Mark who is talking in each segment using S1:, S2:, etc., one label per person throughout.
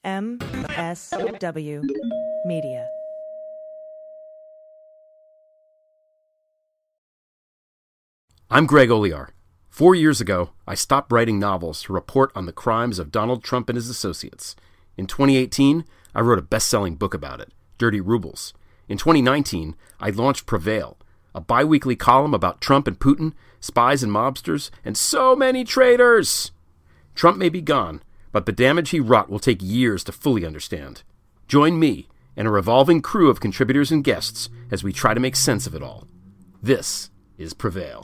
S1: MSW Media.
S2: I'm Greg Olear. 4 years ago, I stopped writing novels to report on the crimes of Donald Trump and his associates. In 2018, I wrote a best-selling book about it, Dirty Rubles. In 2019, I launched Prevail, a bi-weekly column about Trump and Putin, spies and mobsters, and so many traitors! Trump may be gone, but the damage he wrought will take years to fully understand. Join me and a revolving crew of contributors and guests as we try to make sense of it all. This is Prevail.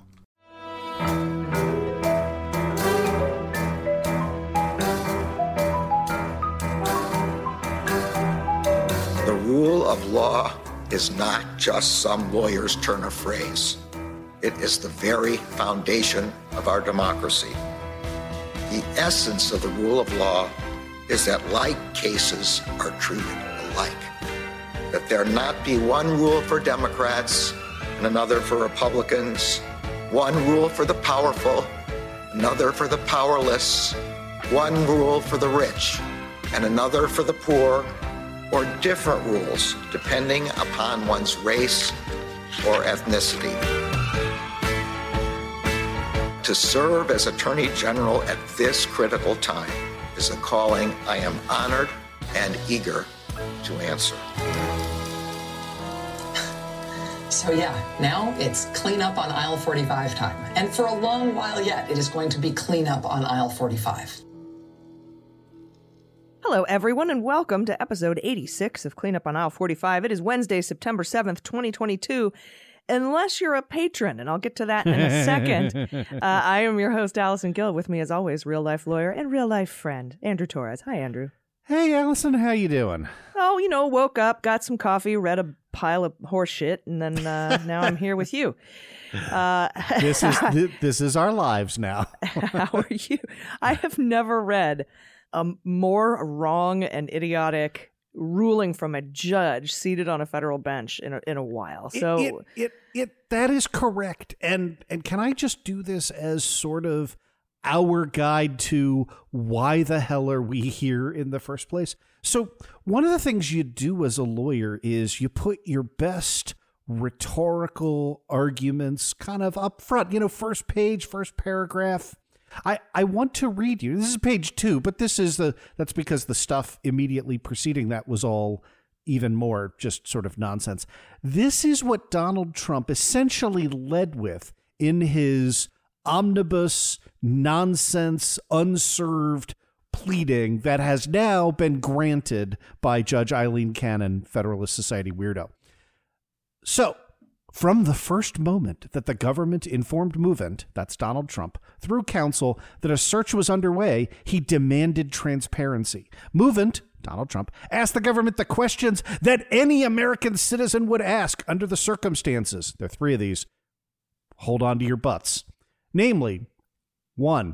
S3: The rule of law is not just some lawyer's turn of phrase. It is the very foundation of our democracy. The essence of the rule of law is that like cases are treated alike. That there not be one rule for Democrats and another for Republicans, one rule for the powerful, another for the powerless, one rule for the rich and another for the poor, or different rules depending upon one's race or ethnicity. To serve as Attorney General at this critical time is a calling I am honored and eager to answer.
S4: So now it's clean up on aisle 45 time. And for a long while yet, it is going to be clean up on aisle 45.
S1: Hello, everyone, and welcome to episode 86 of Clean Up on Aisle 45. It is Wednesday, September 7th, 2022. Unless you're a patron, and I'll get to that in a second. I am your host, Allison Gill. With me, as always, real-life lawyer and real-life friend, Andrew Torres. Hi, Andrew.
S5: Hey, Allison, how you doing?
S1: Oh, woke up, got some coffee, read a pile of horse shit, and then now I'm here with you.
S5: This is our lives now.
S1: How are you? I have never read a more wrong and idiotic ruling from a judge seated on a federal bench in a while. So
S5: that is correct. And can I just do this as sort of our guide to why the hell are we here in the first place? So one of the things you do as a lawyer is you put your best rhetorical arguments kind of up front, first page, first paragraph. I want to read you. This is page 2, but that's because the stuff immediately preceding that was all even more just sort of nonsense. This is what Donald Trump essentially led with in his omnibus nonsense unserved pleading that has now been granted by Judge Eileen Cannon, Federalist Society weirdo. So, from the first moment that the government informed Movent, that's Donald Trump, through counsel that a search was underway, he demanded transparency. Movent, Donald Trump, asked the government the questions that any American citizen would ask under the circumstances. There are 3 of these. Hold on to your butts. Namely, 1,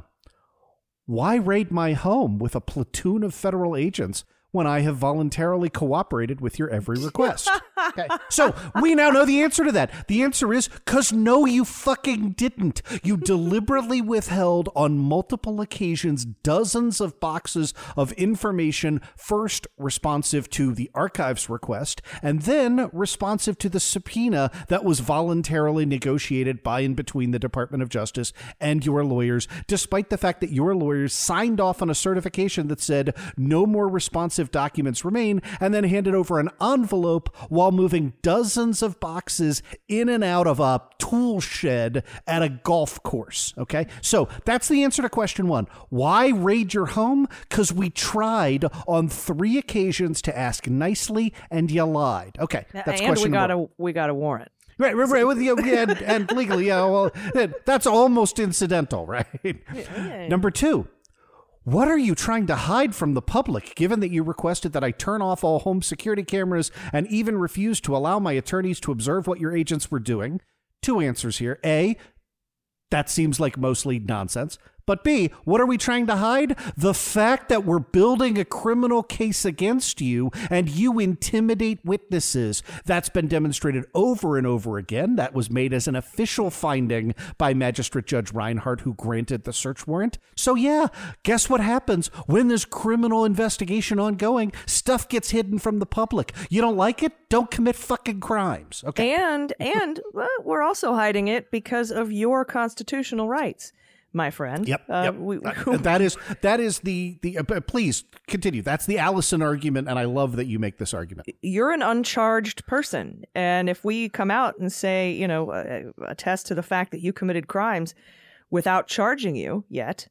S5: why raid my home with a platoon of federal agents when I have voluntarily cooperated with your every request? Okay. So we now know the answer to that. The answer is because no, you fucking didn't. You deliberately withheld on multiple occasions dozens of boxes of information, first responsive to the archives request, and then responsive to the subpoena that was voluntarily negotiated by and between the Department of Justice and your lawyers, despite the fact that your lawyers signed off on a certification that said no more responsive documents remain, and then handed over an envelope while moving dozens of boxes in and out of a tool shed at a golf course. Okay, so that's the answer to question 1. Why raid your home? Because we tried on 3 occasions to ask nicely and you lied. Okay, that's
S1: and
S5: question
S1: we got a warrant.
S5: Right. With you and legally, well, that's almost incidental, right?
S1: Yeah.
S5: Number 2. What are you trying to hide from the public, given that you requested that I turn off all home security cameras and even refused to allow my attorneys to observe what your agents were doing? 2 answers here. A, that seems like mostly nonsense. But B, what are we trying to hide? The fact that we're building a criminal case against you and you intimidate witnesses. That's been demonstrated over and over again. That was made as an official finding by Magistrate Judge Reinhardt, who granted the search warrant. So yeah, guess what happens when there's criminal investigation ongoing? Stuff gets hidden from the public. You don't like it? Don't commit fucking crimes. Okay.
S1: And well, we're also hiding it because of your constitutional rights, my friend.
S5: Yep. That is the please continue. That's the Allison argument, and I love that you make this argument.
S1: You're an uncharged person, and if we come out and say, attest to the fact that you committed crimes without charging you yet,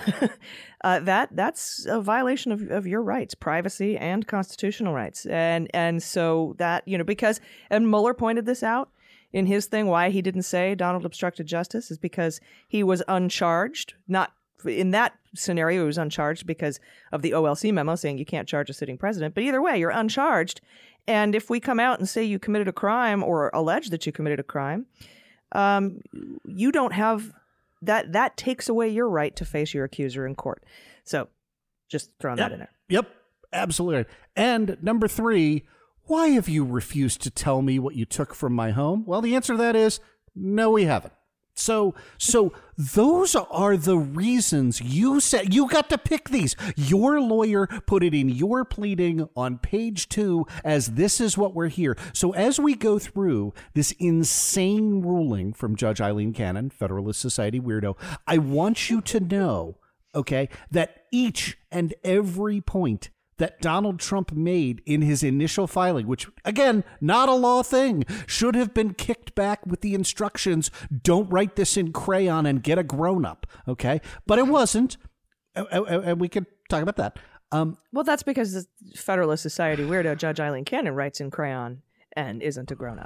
S1: that's a violation of your rights, privacy and constitutional rights, and so that because Mueller pointed this out in his thing, why he didn't say Donald obstructed justice is because he was uncharged. Not in that scenario, he was uncharged because of the OLC memo saying you can't charge a sitting president. But either way, you're uncharged. And if we come out and say you committed a crime or allege that you committed a crime, you don't have that. That takes away your right to face your accuser in court. So just throwing that in there.
S5: Yep, absolutely. And number 3, why have you refused to tell me what you took from my home? Well, the answer to that is no, we haven't. So those are the reasons you said you got to pick these. Your lawyer put it in your pleading on page 2 as this is what we're here. So as we go through this insane ruling from Judge Eileen Cannon, Federalist Society weirdo, I want you to know, okay, that each and every point that Donald Trump made in his initial filing, which, again, not a law thing, should have been kicked back with the instructions, don't write this in crayon and get a grown-up, okay? But it wasn't, and we could talk about that.
S1: Well, that's because the Federalist Society weirdo Judge Eileen Cannon writes in crayon and isn't a grown-up.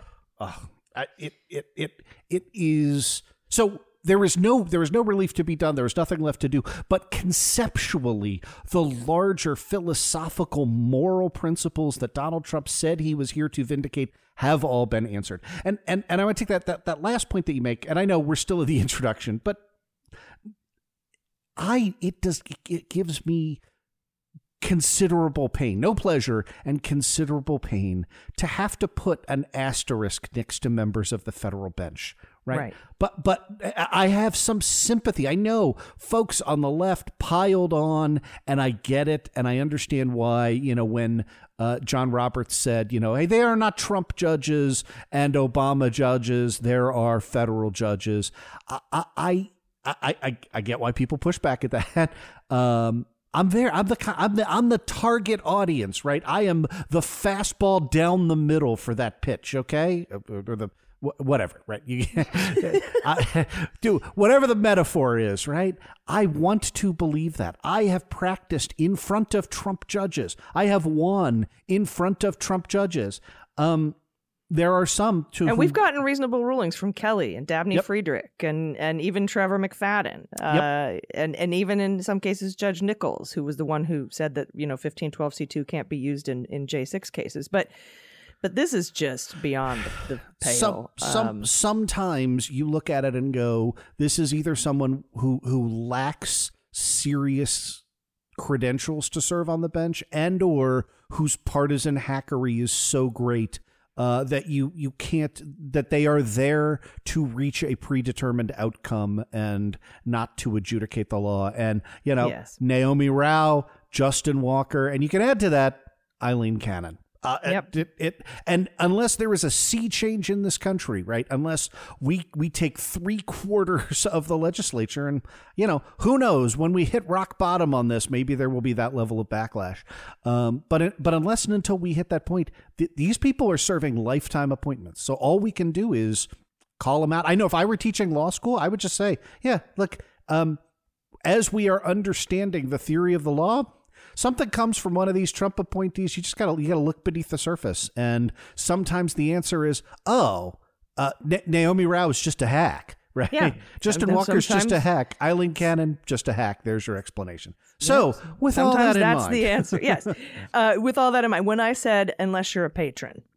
S5: It is... So... There is no relief to be done. There is nothing left to do. But conceptually, the larger philosophical, moral principles that Donald Trump said he was here to vindicate have all been answered. And I want to take that last point that you make, and I know we're still at the introduction, but it gives me considerable pain, no pleasure, and considerable pain to have to put an asterisk next to members of the federal bench. Right. But I have some sympathy. I know folks on the left piled on, and I get it. And I understand why, when John Roberts said, hey, they are not Trump judges and Obama judges. There are federal judges. I get why people push back at that. I'm the target audience, right? I am the fastball down the middle for that pitch. Okay. Or the whatever, right? Do whatever the metaphor is, right? I want to believe that. I have practiced in front of Trump judges. I have won in front of Trump judges. There are some too,
S1: and we've gotten reasonable rulings from Kelly and Dabney Friedrich and even Trevor McFadden, and even in some cases Judge Nichols, who was the one who said that 1512C2 can't be used in J6 cases, but this is just beyond the pale.
S5: Sometimes you look at it and go, this is either someone who lacks serious credentials to serve on the bench and or whose partisan hackery is so great that you can't, that they are there to reach a predetermined outcome and not to adjudicate the law. And, Naomi Rao, Justin Walker, and you can add to that Eileen Cannon. And unless there is a sea change in this country, right? Unless we take 3/4 of the legislature, and who knows, when we hit rock bottom on this, maybe there will be that level of backlash. But unless and until we hit that point, these people are serving lifetime appointments. So all we can do is call them out. I know if I were teaching law school, I would just say, look, as we are understanding the theory of the law, something comes from one of these Trump appointees, you gotta look beneath the surface. And sometimes the answer is, Naomi Rao is just a hack, right? Yeah. Justin Walker's just a hack. Eileen Cannon, just a hack. There's your explanation. So with all that in mind.
S1: Sometimes that's the answer, yes. With all that in mind, when I said, unless you're a patron,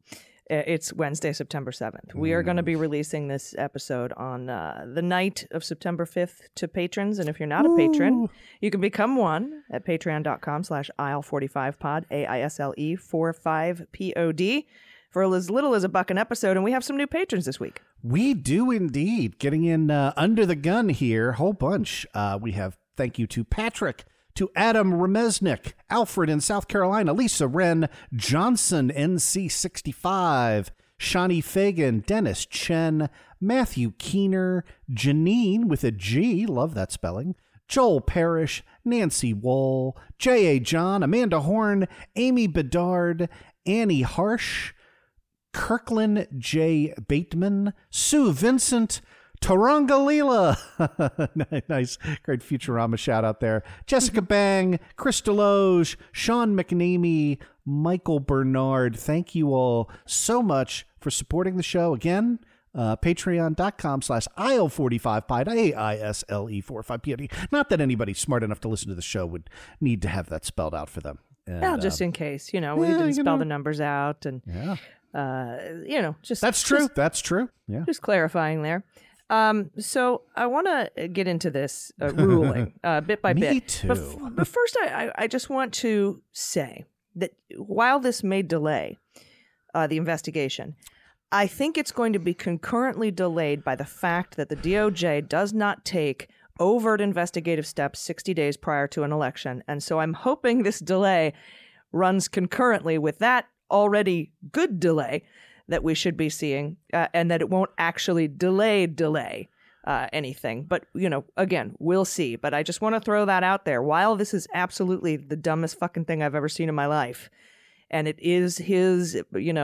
S1: It's Wednesday, September 7th. We are going to be releasing this episode on the night of September 5th to patrons. And if you're not a patron, you can become one at patreon.com/aisle45pod, AISLE45POD, for as little as $1 an episode. And we have some new patrons this week.
S5: We do indeed. Getting in under the gun here, whole bunch. We have thank you to Patrick, to Adam Remesnik, Alfred in South Carolina, Lisa Wren, Johnson, NC65, Shawnee Fagan, Dennis Chen, Matthew Keener, Janine with a G, love that spelling, Joel Parrish, Nancy Wohl, J.A. John, Amanda Horn, Amy Bedard, Annie Harsh, Kirkland J. Bateman, Sue Vincent, Taranga Leela. Nice, great Futurama shout out there. Jessica Bang, Chris Deloge, Sean McNamee, Michael Bernard. Thank you all so much for supporting the show. Again, patreon.com/aisle45pod, AISLE45pod. Not that anybody smart enough to listen to the show would need to have that spelled out for them. And,
S1: well, just in case, we didn't spell the numbers out. And, just.
S5: That's true. That's true. Yeah.
S1: Just clarifying there. So I want to get into this ruling bit by bit.
S5: Me too.
S1: But first, I just want to say that while this may delay the investigation, I think it's going to be concurrently delayed by the fact that the DOJ does not take overt investigative steps 60 days prior to an election. And so I'm hoping this delay runs concurrently with that already good delay that we should be seeing, and that it won't actually delay anything. But, again, we'll see. But I just want to throw that out there. While this is absolutely the dumbest fucking thing I've ever seen in my life, and it is his,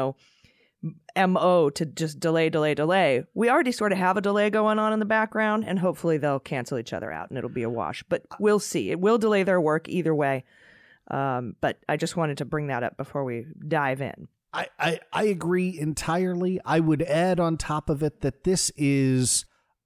S1: MO to just delay, we already sort of have a delay going on in the background, and hopefully they'll cancel each other out and it'll be a wash. But we'll see. It will delay their work either way. But I just wanted to bring that up before we dive in.
S5: I agree entirely. I would add on top of it that this is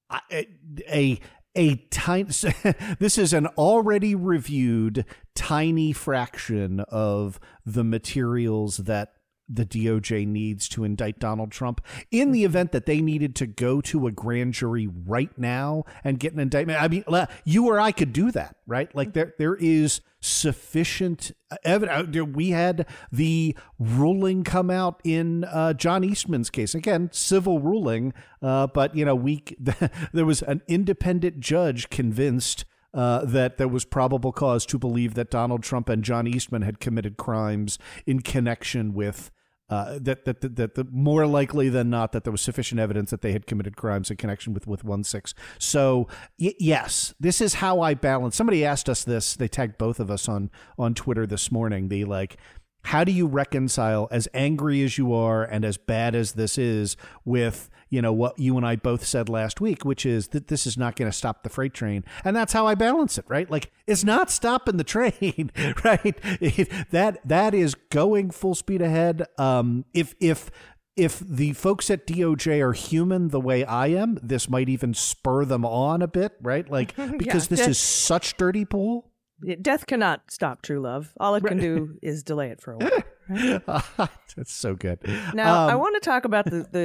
S5: a tiny, this is an already reviewed tiny fraction of the materials that the DOJ needs to indict Donald Trump. In the event that they needed to go to a grand jury right now and get an indictment, I mean, you or I could do that, right? Like there is sufficient evidence. We had the ruling come out in John Eastman's case. Again, civil ruling, but there was an independent judge convinced that there was probable cause to believe that Donald Trump and John Eastman had committed crimes in connection with that more likely than not that there was sufficient evidence that they had committed crimes in connection with 1-6. So yes, this is how I balance. Somebody asked us this. They tagged both of us on Twitter this morning. They how do you reconcile, as angry as you are and as bad as this is, with, what you and I both said last week, which is that this is not going to stop the freight train. And that's how I balance it, right? Like, it's not stopping the train, right? That is going full speed ahead. If the folks at DOJ are human the way I am, this might even spur them on a bit, right? Like, because this is such dirty pool.
S1: Death cannot stop true love. All it can do is delay it for a while. Right?
S5: That's so good.
S1: Now, I want to talk about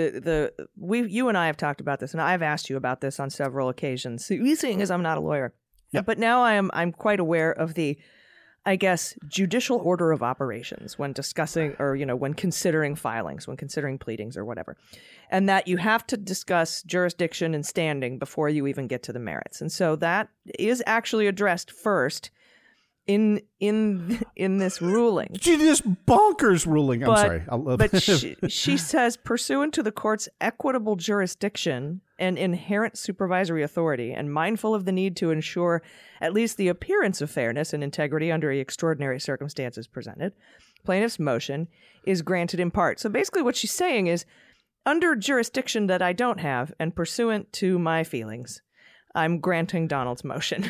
S1: you and I have talked about this, and I've asked you about this on several occasions. You seeing as I'm not a lawyer, but now I'm quite aware of the, I guess, judicial order of operations when discussing or when considering filings, when considering pleadings or whatever, and that you have to discuss jurisdiction and standing before you even get to the merits, and so that is actually addressed first in this ruling.
S5: This bonkers ruling. I'm sorry.
S1: But she says, pursuant to the court's equitable jurisdiction and inherent supervisory authority, and mindful of the need to ensure at least the appearance of fairness and integrity under the extraordinary circumstances presented, plaintiff's motion is granted in part. So basically what she's saying is, under jurisdiction that I don't have and pursuant to my feelings, I'm granting Donald's motion.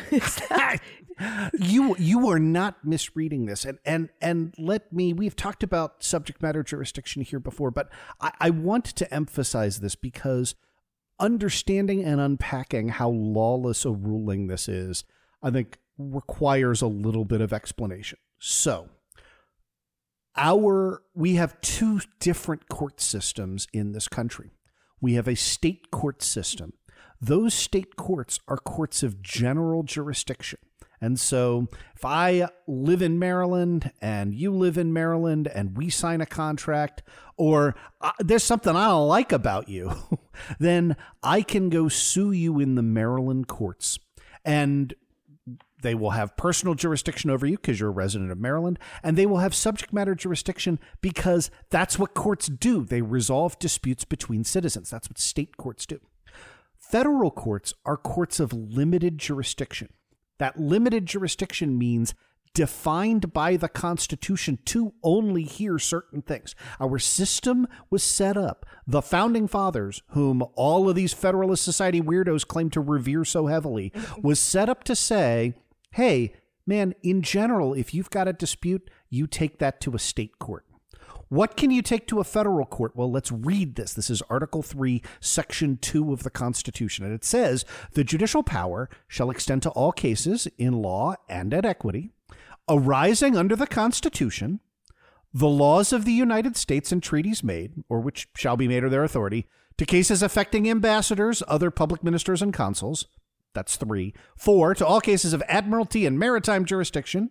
S5: You are not misreading this. And we've talked about subject matter jurisdiction here before, but I want to emphasize this because understanding and unpacking how lawless a ruling this is, I think, requires a little bit of explanation. So We have two different court systems in this country. We have a state court system. Those state courts are courts of general jurisdiction. And so if I live in Maryland and you live in Maryland and we sign a contract, or there's something I don't like about you, then I can go sue you in the Maryland courts. And they will have personal jurisdiction over you because you're a resident of Maryland, and they will have subject matter jurisdiction because that's what courts do. They resolve disputes between citizens. That's what state courts do. Federal courts are courts of limited jurisdiction. That limited jurisdiction means defined by the Constitution to only hear certain things. Our system was set up. The founding fathers, whom all of these Federalist Society weirdos claim to revere so heavily, was set up to say, hey, man, in general, if you've got a dispute, you take that to a state court. What can you take to a federal court? Well, let's read this. This is Article 3, Section 2 of the Constitution. And it says, the judicial power shall extend to all cases in law and at equity, arising under the Constitution, the laws of the United States and treaties made, or which shall be made of their authority, to cases affecting ambassadors, other public ministers, and consuls. That's 3. 4, to all cases of admiralty and maritime jurisdiction.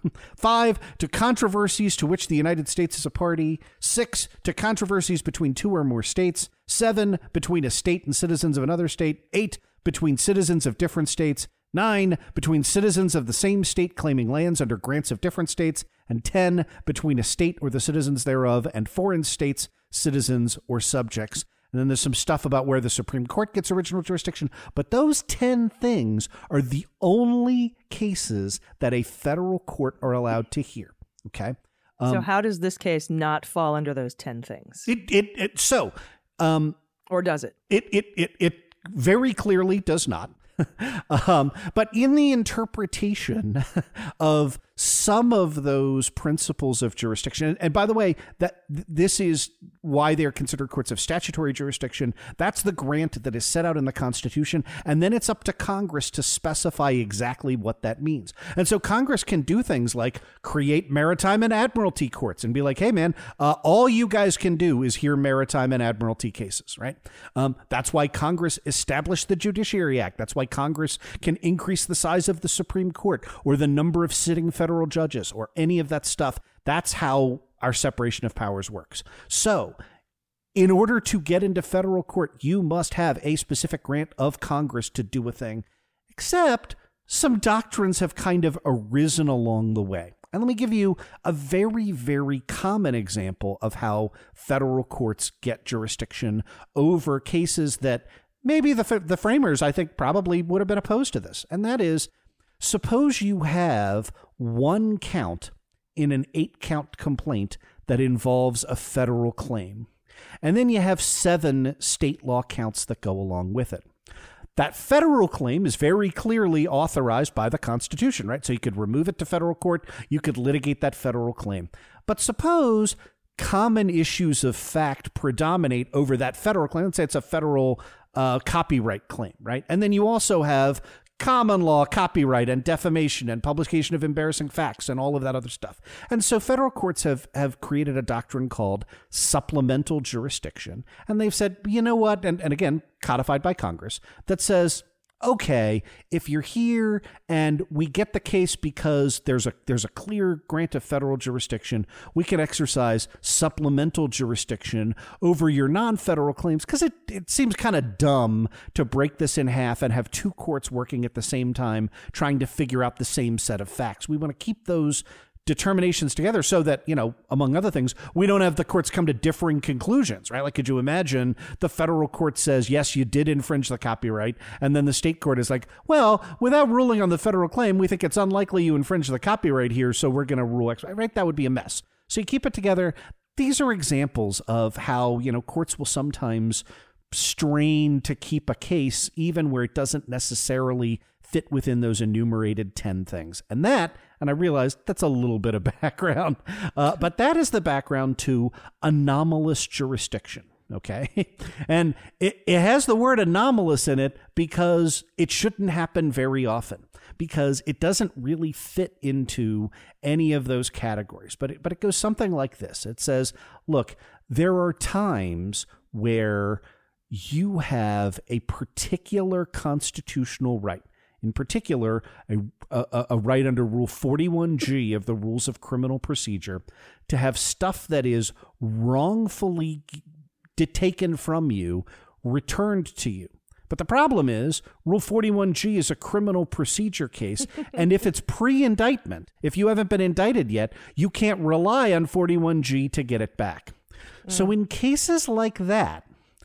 S5: 5, to controversies to which the United States is a party. 6, to controversies between 2 or more states. 7, between a state and citizens of another state. 8, between citizens of different states. 9, between citizens of the same state claiming lands under grants of different states. And 10, between a state or the citizens thereof and foreign states, citizens, or subjects. And then there's some stuff about where the Supreme Court gets original jurisdiction. But those 10 things are the only cases that a federal court are allowed to hear. Okay.
S1: So how does this case not fall under those 10 things? Or does it?
S5: It very clearly does not. But in the interpretation of some of those principles of jurisdiction, and by the way, that this is why they're considered courts of statutory jurisdiction. That's the grant that is set out in the Constitution, and then it's up to Congress to specify exactly what that means. And so Congress can do things like create maritime and admiralty courts and be like, hey, man, all you guys can do is hear maritime and admiralty cases, right? That's why Congress established the Judiciary Act. That's why Congress can increase the size of the Supreme Court or the number of sitting federal judges or any of that stuff. That's how our separation of powers works. So in order to get into federal court, you must have a specific grant of Congress to do a thing, except some doctrines have kind of arisen along the way. And let me give you a very, very common example of how federal courts get jurisdiction over cases that maybe the framers, I think, probably would have been opposed to this. And that is, suppose you have one count in an 8-count complaint that involves a federal claim. And then you have 7 state law counts that go along with it. That federal claim is very clearly authorized by the Constitution, right? So you could remove it to federal court. You could litigate that federal claim. But suppose common issues of fact predominate over that federal claim. Let's say it's a federal copyright claim, right? And then you also have common law, copyright, and defamation, and publication of embarrassing facts, and all of that other stuff. And so federal courts have created a doctrine called supplemental jurisdiction. And they've said, you know what, and again, codified by Congress, that says, okay, if you're here and we get the case because there's a clear grant of federal jurisdiction, we can exercise supplemental jurisdiction over your non-federal claims, because it seems kind of dumb to break this in half and have 2 courts working at the same time trying to figure out the same set of facts. We want to keep those determinations together so that, you know, among other things, we don't have the courts come to differing conclusions, right? Like, could you imagine the federal court says, yes, you did infringe the copyright, and then the state court is like, well, without ruling on the federal claim, we think it's unlikely you infringed the copyright here, so we're going to rule X, right? That would be a mess. So you keep it together. These are examples of how, you know, courts will sometimes strain to keep a case even where it doesn't necessarily fit within those enumerated 10 things. And I realized that's a little bit of background, but that is the background to anomalous jurisdiction. okay? And it has the word anomalous in it because it shouldn't happen very often, because it doesn't really fit into any of those categories. But it goes something like this. It says, look, there are times where you have a particular constitutional right, in particular, a right under Rule 41G of the Rules of Criminal Procedure, to have stuff that is wrongfully taken from you returned to you. But the problem is, Rule 41G is a criminal procedure case, and if it's pre-indictment, if you haven't been indicted yet, you can't rely on 41G to get it back. So in cases like that,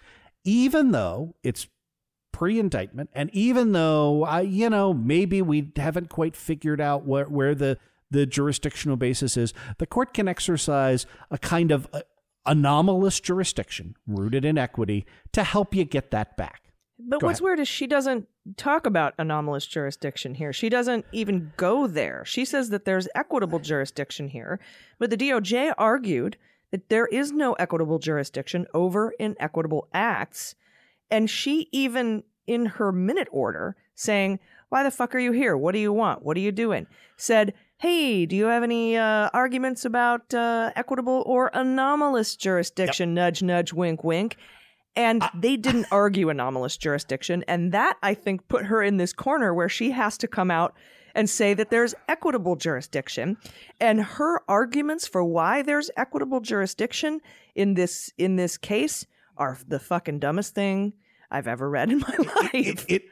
S5: even though it's pre-indictment, and even though, maybe we haven't quite figured out where the jurisdictional basis is, the court can exercise a kind of anomalous jurisdiction rooted in equity to help you get that back.
S1: But what's weird is she doesn't talk about anomalous jurisdiction here. She doesn't even go there. She says that there's equitable jurisdiction here, but the DOJ argued that there is no equitable jurisdiction over inequitable acts. And she even, in her minute order, saying, why the fuck are you here? What do you want? What are you doing? Said, hey, do you have any arguments about equitable or anomalous jurisdiction? Yep. Nudge, nudge, wink, wink. And they didn't argue anomalous jurisdiction. And that, I think, put her in this corner where she has to come out and say that there's equitable jurisdiction. And her arguments for why there's equitable jurisdiction in this case are the fucking dumbest thing I've ever read in my life.
S5: It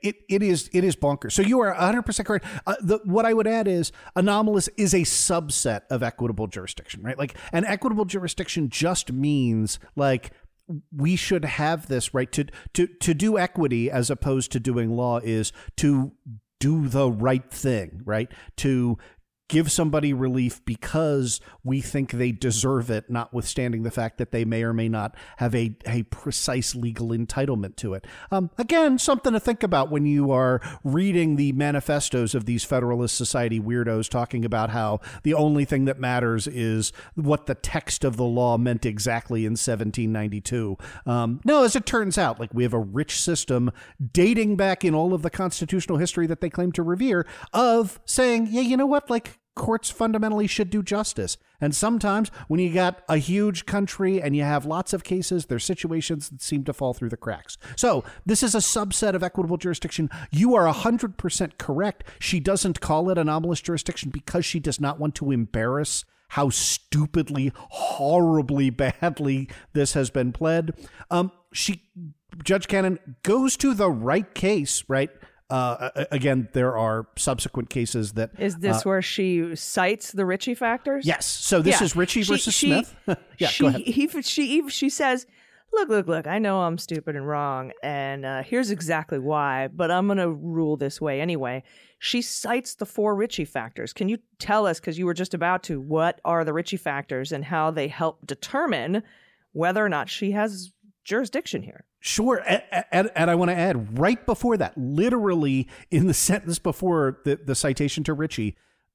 S5: is bonkers. So you are 100% correct. What I would add is anomalous is a subset of equitable jurisdiction, right? Like, an equitable jurisdiction just means, like, we should have this right to do equity as opposed to doing law is to do the right thing, right? To give somebody relief because we think they deserve it, notwithstanding the fact that they may or may not have a precise legal entitlement to it. Again, something to think about when you are reading the manifestos of these Federalist Society weirdos talking about how the only thing that matters is what the text of the law meant exactly in 1792. No, as it turns out, like, we have a rich system dating back in all of the constitutional history that they claim to revere of saying, yeah, you know what, like, courts fundamentally should do justice. And sometimes when you got a huge country and you have lots of cases, there's situations that seem to fall through the cracks. So this is a subset of equitable jurisdiction. You are 100% correct. She doesn't call it anomalous jurisdiction because she does not want to embarrass how stupidly, horribly, badly this has been pled. Judge Cannon goes to the right case, right? Again, there are subsequent cases that... Is
S1: this where she cites the Ritchie factors?
S5: Yes. So this is Ritchie versus Smith. Yeah, go ahead.
S1: She says, look, I know I'm stupid and wrong, and here's exactly why, but I'm going to rule this way anyway. She cites the 4 Ritchie factors. Can you tell us, because you were just about to, what are the Ritchie factors and how they help determine whether or not she has jurisdiction here?
S5: Sure. And I want to add, right before that, literally in the sentence before the citation to Ritchie,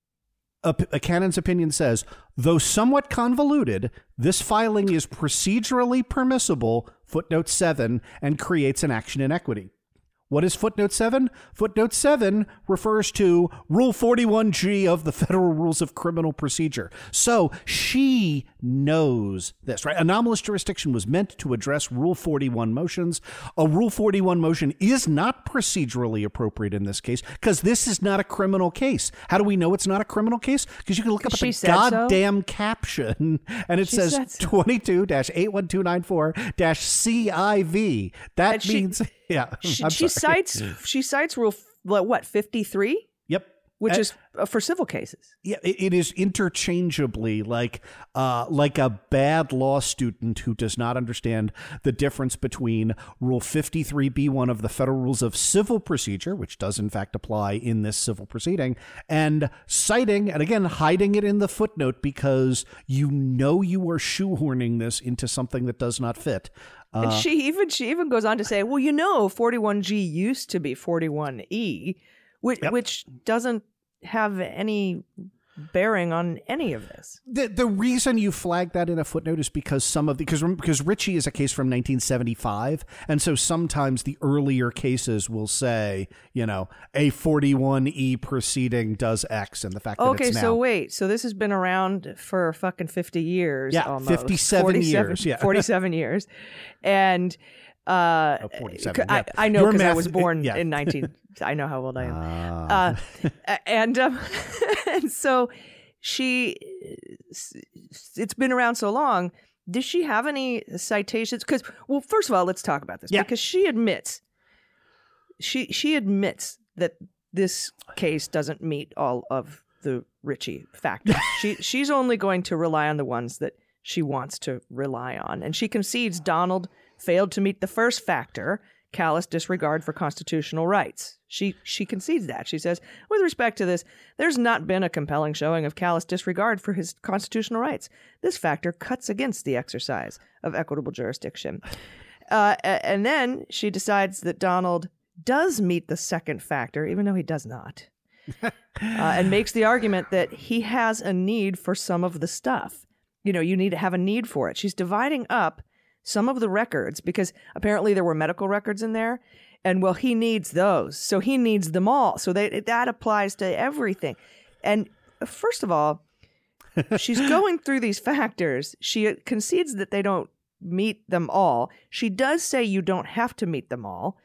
S5: a Cannon's opinion says, though somewhat convoluted, this filing is procedurally permissible, footnote 7, and creates an action in equity. What is footnote 7? Footnote 7 refers to Rule 41G of the Federal Rules of Criminal Procedure. So she knows this, right? Anomalous jurisdiction was meant to address Rule 41 motions. A Rule 41 motion is not procedurally appropriate in this case because this is not a criminal case. How do we know it's not a criminal case? Because you can look up at the goddamn caption and it says 22-81294-CIV. That means... Yeah,
S1: she cites Rule 53.
S5: Yep,
S1: which is for civil cases.
S5: Yeah, it is interchangeably like a bad law student who does not understand the difference between Rule 53B1 of the Federal Rules of Civil Procedure, which does in fact apply in this civil proceeding, and citing, and again, hiding it in the footnote because you know you are shoehorning this into something that does not fit.
S1: And she even goes on to say, well, 41G used to be 41E, which doesn't have any bearing on any of this.
S5: The reason you flag that in a footnote is because because Ritchie is a case from 1975, and so sometimes the earlier cases will say, a 41E proceeding does X, and the fact that it's now.
S1: So wait, so this has been around for fucking 50 years.
S5: Yeah,
S1: almost.
S5: 47 years. Yeah,
S1: 47 years, and
S5: 47. Yeah.
S1: I know because I was born in 19. I know how old I am. And so it's been around so long. Does she have any citations? Because, well, first of all, let's talk about this.
S5: Yeah.
S1: Because she admits that this case doesn't meet all of the Ritchie factors. She's only going to rely on the ones that she wants to rely on. And she concedes Donald failed to meet the first factor, callous disregard for constitutional rights. She concedes that. She says, with respect to this, there's not been a compelling showing of callous disregard for his constitutional rights. This factor cuts against the exercise of equitable jurisdiction. And then she decides that Donald does meet the second factor, even though he does not, and makes the argument that he has a need for some of the stuff. You need to have a need for it. She's dividing up some of the records because apparently there were medical records in there. And well, he needs those. So he needs them all. So that applies to everything. And first of all, she's going through these factors. She concedes that they don't meet them all. She does say you don't have to meet them all.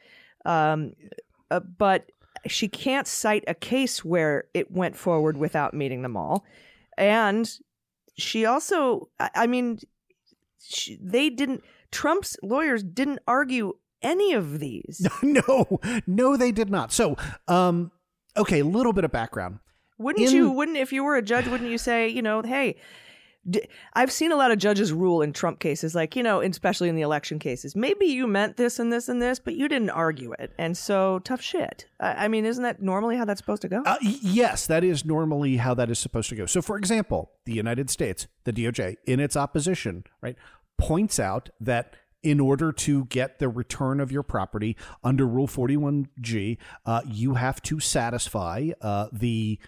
S1: But she can't cite a case where it went forward without meeting them all. And she also, Trump's lawyers didn't argue any of these.
S5: No, they did not. So, okay, a little bit of background.
S1: If you were a judge, wouldn't you say, hey, I've seen a lot of judges rule in Trump cases, like, especially in the election cases. Maybe you meant this and this and this, but you didn't argue it. And so tough shit. Isn't that normally how that's supposed to go?
S5: Yes, that is normally how that is supposed to go. So, for example, the United States, the DOJ, in its opposition, right, points out that in order to get the return of your property under Rule 41G, you have to satisfy the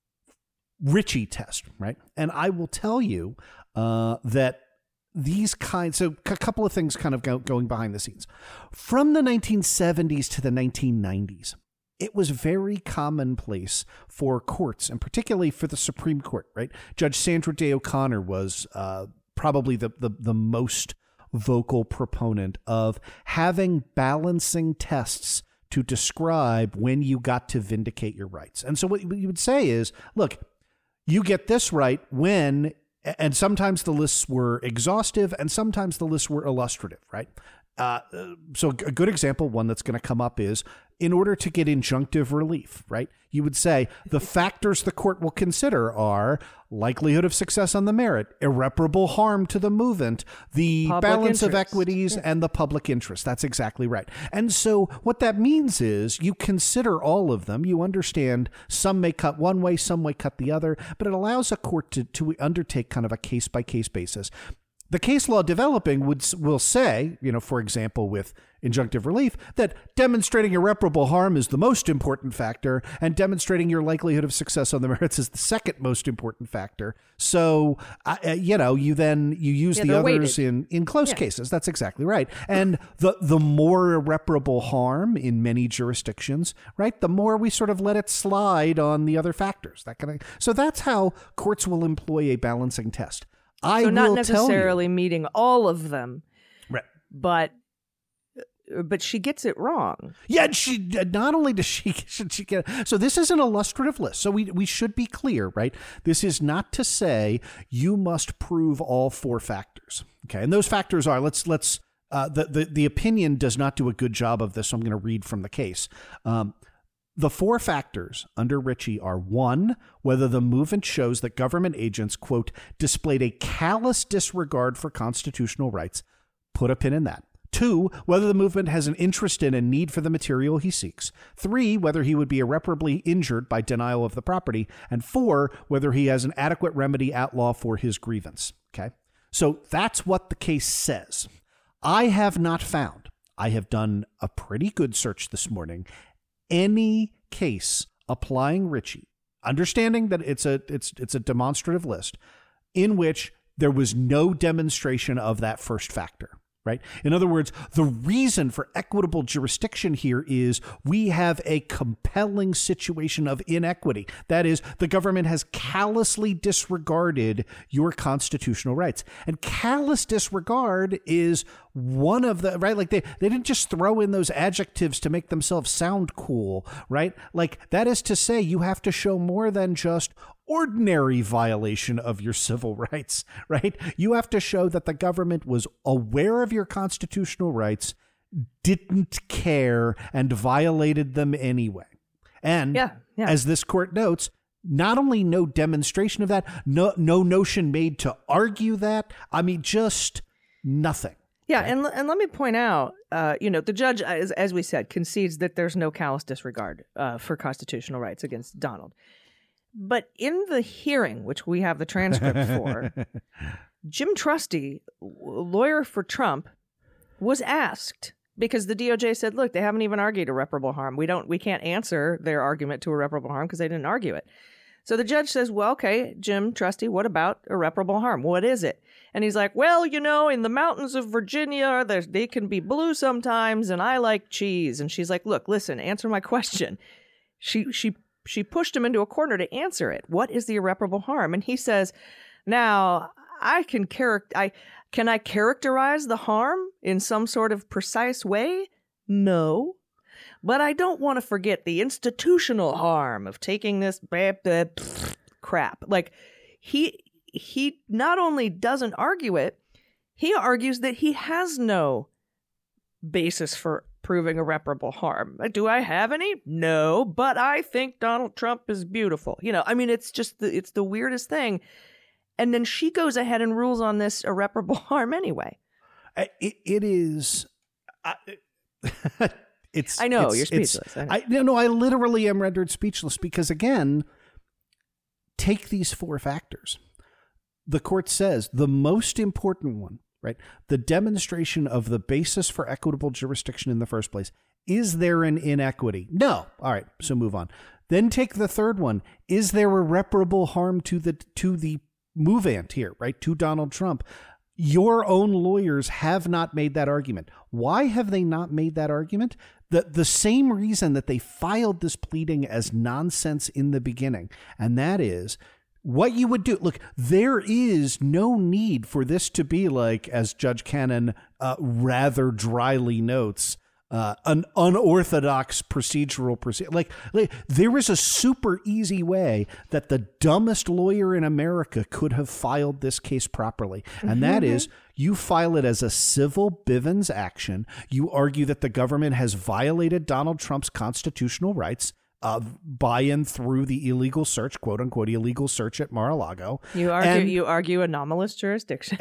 S5: Ritchie test, right? And I will tell you that these kinds, so a couple of things kind of going behind the scenes. From the 1970s to the 1990s, it was very commonplace for courts, and particularly for the Supreme Court, right? Judge Sandra Day O'Connor was probably the most vocal proponent of having balancing tests to describe when you got to vindicate your rights. And so what you would say is, look, you get this right when, and sometimes the lists were exhaustive and sometimes the lists were illustrative, right? So a good example, one that's going to come up is, in order to get injunctive relief, right? You would say the factors the court will consider are likelihood of success on the merit, irreparable harm to the movement, the
S1: public
S5: balance
S1: interest
S5: of equities, and the public interest. That's exactly right. And so what that means is you consider all of them. You understand some may cut one way, some may cut the other, but it allows a court to undertake kind of a case-by-case basis. The case law developing will say, for example, with injunctive relief, that demonstrating irreparable harm is the most important factor and demonstrating your likelihood of success on the merits is the second most important factor. So, you use the others in close cases. That's exactly right. And the more irreparable harm in many jurisdictions, right, the more we sort of let it slide on the other factors. So that's how courts will employ a balancing test.
S1: So not necessarily meeting all of them,
S5: right?
S1: But she gets it wrong.
S5: Yeah, she not only does she get. So this is an illustrative list. So we should be clear, right? This is not to say you must prove all four factors. Okay, and those factors are the opinion does not do a good job of this. So I'm going to read from the case. The four factors under Ritchie are: 1, whether the movement shows that government agents, quote, displayed a callous disregard for constitutional rights. Put a pin in that. 2, whether the movement has an interest in and need for the material he seeks. 3, whether he would be irreparably injured by denial of the property. And 4, whether he has an adequate remedy at law for his grievance. Okay. So that's what the case says. I have not found, I have done a pretty good search this morning, any case applying Ritchie understanding that it's a demonstrative list in which there was no demonstration of that first factor. Right. In other words, the reason for equitable jurisdiction here is we have a compelling situation of inequity. That is, the government has callously disregarded your constitutional rights. And callous disregard is one of the, right? Like they didn't just throw in those adjectives to make themselves sound cool, right? Like that is to say, you have to show more than just ordinary violation of your civil rights, right? You have to show that the government was aware of your constitutional rights, didn't care, and violated them anyway. And as this court notes, not only no demonstration of that, no notion made to argue that, I mean, just nothing.
S1: Yeah, and let me point out, the judge, as we said, concedes that there's no callous disregard for constitutional rights against Donald. But in the hearing, which we have the transcript for, Jim Trusty, lawyer for Trump, was asked, because the DOJ said, look, they haven't even argued irreparable harm. We can't answer their argument to irreparable harm because they didn't argue it. So the judge says, well, okay, Jim Trusty, what about irreparable harm? What is it? And he's like, well, in the mountains of Virginia, they can be blue sometimes, and I like cheese. And she's like, look, listen, answer my question. She pushed him into a corner to answer it. What is the irreparable harm? And he says, now, can I characterize the harm in some sort of precise way? No. But I don't want to forget the institutional harm of taking this crap. Like, he not only doesn't argue it, he argues that he has no basis for proving irreparable harm. Do I have any? No, but I think Donald Trump is beautiful. It's just it's the weirdest thing. And then she goes ahead and rules on this irreparable harm anyway.
S5: It is.
S1: I know you're speechless.
S5: I literally am rendered speechless because, again, take these four factors. The court says the most important one, right? The demonstration of the basis for equitable jurisdiction in the first place. Is there an inequity? No. All right. So move on. Then take the third one. Is there irreparable harm to the movant here, right? To Donald Trump? Your own lawyers have not made that argument. Why have they not made that argument? The same reason that they filed this pleading as nonsense in the beginning. And that is, what you would do, look, there is no need for this to be like, as Judge Cannon rather dryly notes, an unorthodox procedural procedure. Like there is a super easy way that the dumbest lawyer in America could have filed this case properly. And that is, you file it as a civil Bivens action. You argue that the government has violated Donald Trump's constitutional rights by and through the illegal search, quote unquote, illegal search at Mar-a-Lago.
S1: You argue anomalous jurisdiction.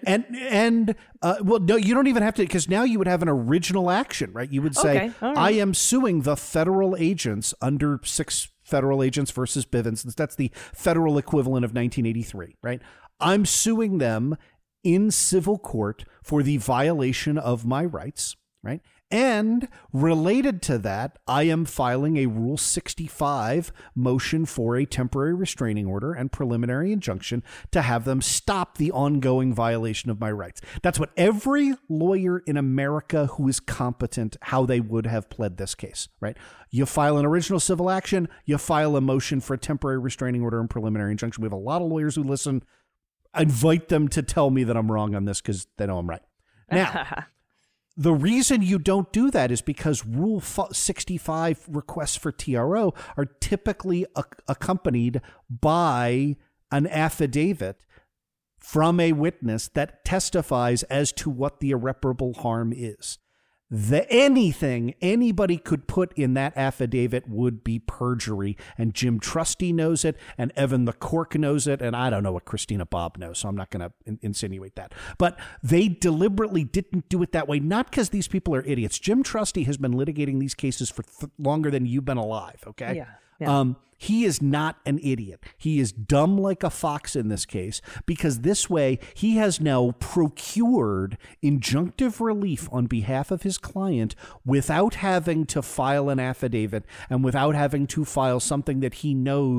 S5: Well, no, you don't even have to, because now you would have an original action, right? You would say, okay, right. I am suing the federal agents under 6 federal agents versus Bivens. That's the federal equivalent of 1983, right? I'm suing them in civil court for the violation of my rights, right? And related to that, I am filing a Rule 65 motion for a temporary restraining order and preliminary injunction to have them stop the ongoing violation of my rights. That's what every lawyer in America who is competent, how they would have pled this case, right? You file an original civil action, you file a motion for a temporary restraining order and preliminary injunction. We have a lot of lawyers who listen. I invite them to tell me that I'm wrong on this because they know I'm right. Now, the reason you don't do that is because Rule 65 requests for TRO are typically accompanied by an affidavit from a witness that testifies as to what the irreparable harm is. Anything anybody could put in that affidavit would be perjury, and Jim Trusty knows it, and Evan the Cork knows it, and I don't know what Christina Bobb knows, so I'm not going to insinuate that. But they deliberately didn't do it that way, not because these people are idiots. Jim Trusty has been litigating these cases for longer than you've been alive, okay?
S1: Yeah.
S5: He is not an idiot. He is dumb like a fox in this case, because this way he has now procured injunctive relief on behalf of his client without having to file an affidavit and without having to file something that he knows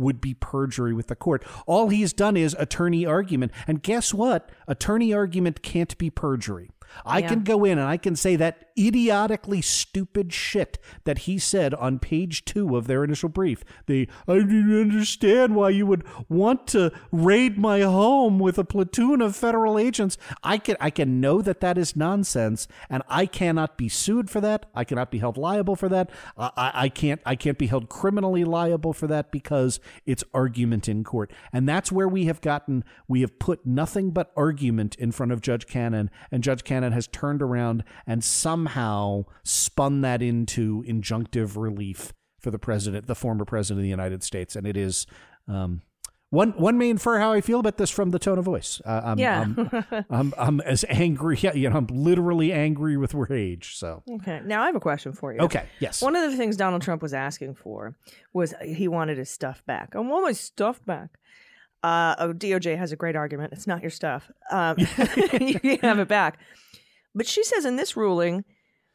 S5: would be perjury with the court. All he's done is attorney argument. And guess what? Attorney argument can't be perjury. I can go in and I can say that idiotically stupid shit that he said on page 2 of their initial brief. I didn't understand why you would want to raid my home with a platoon of federal agents. I can know that that is nonsense, and I cannot be sued for that. I cannot be held liable for that. I can't be held criminally liable for that because it's argument in court. And that's where we have put nothing but argument in front of Judge Cannon, and Judge Cannon has turned around and somehow spun that into injunctive relief for the former president of the United States. And it is, one may infer how I feel about this from the tone of voice. I'm as angry. I'm literally angry with rage. So
S1: okay, now I have a question for you.
S5: Okay, yes.
S1: One of the things Donald Trump was asking for was he wanted his stuff back. I want my stuff back. DOJ has a great argument. It's not your stuff. You can't have it back. But she says in this ruling,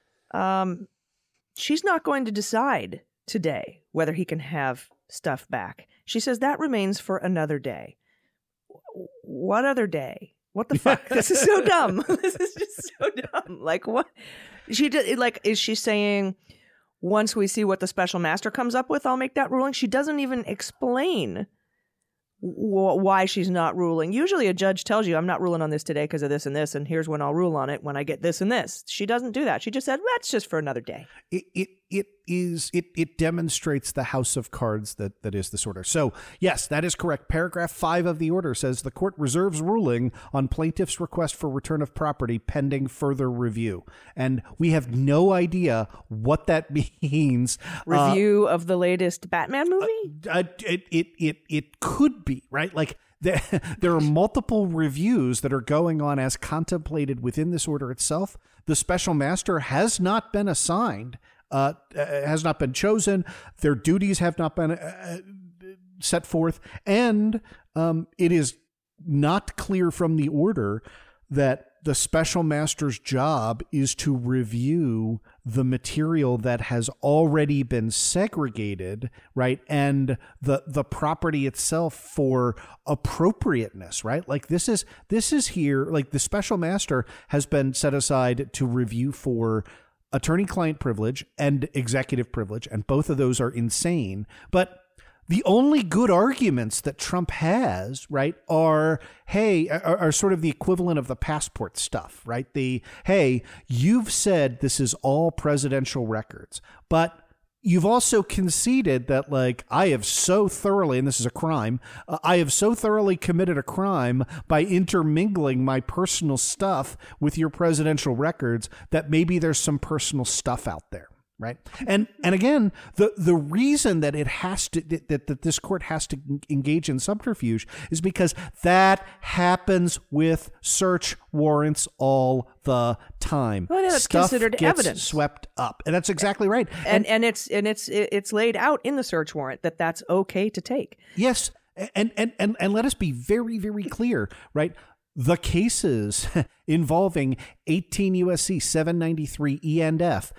S1: she's not going to decide today whether he can have stuff back. She says that remains for another day. What other day? What the fuck? This is so dumb. This is just so dumb. Like, what? Is she saying once we see what the special master comes up with, I'll make that ruling? She doesn't even explain why she's not ruling. Usually a judge tells you, I'm not ruling on this today because of this and this, and here's when I'll rule on it when I get this and this. She doesn't do that. She just said, that's just for another day.
S5: It demonstrates the house of cards that is this order. So yes, that is correct. Paragraph 5 of the order says the court reserves ruling on plaintiff's request for return of property pending further review. And we have no idea what that means.
S1: Review of the latest Batman movie?
S5: It could be, right? Like there are multiple reviews that are going on as contemplated within this order itself. The special master has not been assigned, has not been chosen. Their duties have not been set forth. And it is not clear from the order that the special master's job is to review the material that has already been segregated, right? And the property itself for appropriateness, right? Like this is here, like the special master has been set aside to review for attorney-client privilege and executive privilege, and both of those are insane. But the only good arguments that Trump has, right, are sort of the equivalent of the passport stuff, right? Hey, you've said this is all presidential records, but you've also conceded that, like, I have so thoroughly, and this is a crime, I have so thoroughly committed a crime by intermingling my personal stuff with your presidential records that maybe there's some personal stuff out there. Right. And again, the reason that it has to that this court has to engage in subterfuge is because that happens with search warrants all the time.
S1: Well, that's
S5: Stuff
S1: considered
S5: gets
S1: evidence.
S5: Swept up. And that's exactly right.
S1: And it's laid out in the search warrant that that's okay to take.
S5: Yes. And let us be very, very clear, right? The cases involving 18 U.S.C. 793 E and F,